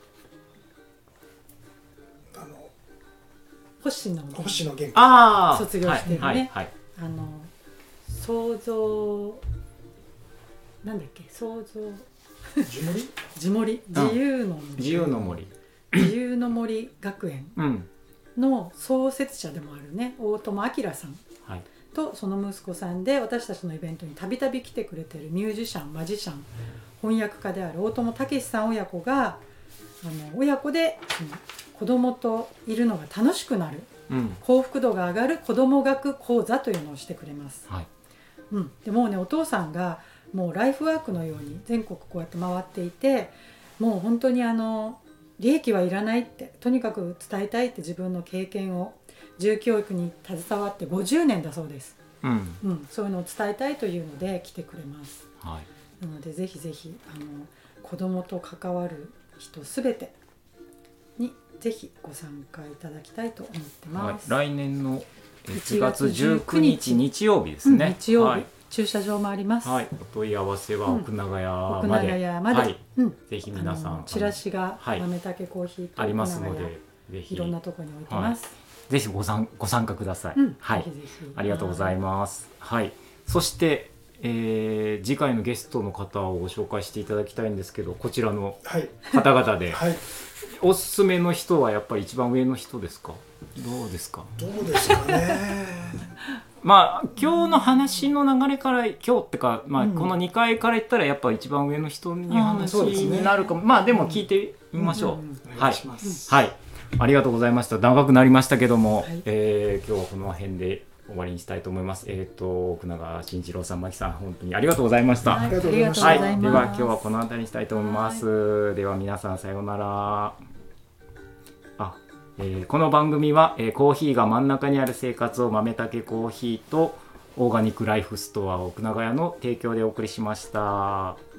Speaker 2: あの
Speaker 3: 星野
Speaker 2: 星野源
Speaker 1: あ
Speaker 3: 卒業してるね、はいはいはい、あの創造なんだっけ創造
Speaker 2: 地森
Speaker 3: 地森自由の森、
Speaker 1: 自由の森
Speaker 3: 自由の森学園の創設者でもあるね大友明さん、はい、とその息子さんで私たちのイベントにたびたび来てくれてるミュージシャンマジシャン翻訳家である大友武さん親子があの親子でその子供といるのが楽しくなる、うん、幸福度が上がる子ども学講座というのをしてくれます、はい、うん、でもうねお父さんがもうライフワークのように全国こうやって回っていて、もう本当にあの利益はいらないって、とにかく伝えたいって自分の経験を自由教育に携わってごじゅうねんだそうです、うんうん、そういうのを伝えたいというので来てくれます、はい、なのでぜひぜひあの子どもと関わる人すべてにぜひご参加いただきたいと思ってます、
Speaker 1: はい、来年のいちがつじゅうくにち日曜日ですね、
Speaker 3: うん、日曜日、はい、駐車場もあります、
Speaker 1: はい、お問い合わせは奥永屋まで、うん、奥永
Speaker 3: 屋まで、はい、うん、
Speaker 1: ぜひ皆さん
Speaker 3: チラシが豆たけコーヒーと
Speaker 1: ありますので、ぜひ
Speaker 3: いろんなところに置いてます、はい、
Speaker 1: ぜひご参、ご参加ください、うん、はい、ぜひぜひありがとうございます、はい、そして、えー、次回のゲストの方をご紹介していただきたいんですけど、こちらの方々で、はいはい、おすすめの人はやっぱり一番上の人ですか？どうですか？
Speaker 2: どうですかね
Speaker 1: まあ今日の話の流れから今日ってか、まあ、このにかいから言ったらやっぱ一番上の人に話になるかも、うん、まあでも聞いてみましょう、うんうんうん、はい、はい、ありがとうございました。長くなりましたけども、はい、えー、今日はこの辺で終わりにしたいと思います。えっ、ー、と奥永慎一郎さん、真木さん、本当にありがとうございました。
Speaker 3: はい、ありがとうございました。はい、
Speaker 1: では今日はこの辺りにしたいと思います。はい、では皆さんさようなら。あ、えー、この番組は、えー、コーヒーが真ん中にある生活を豆たけコーヒーとオーガニックライフストア奥永屋の提供でお送りしました。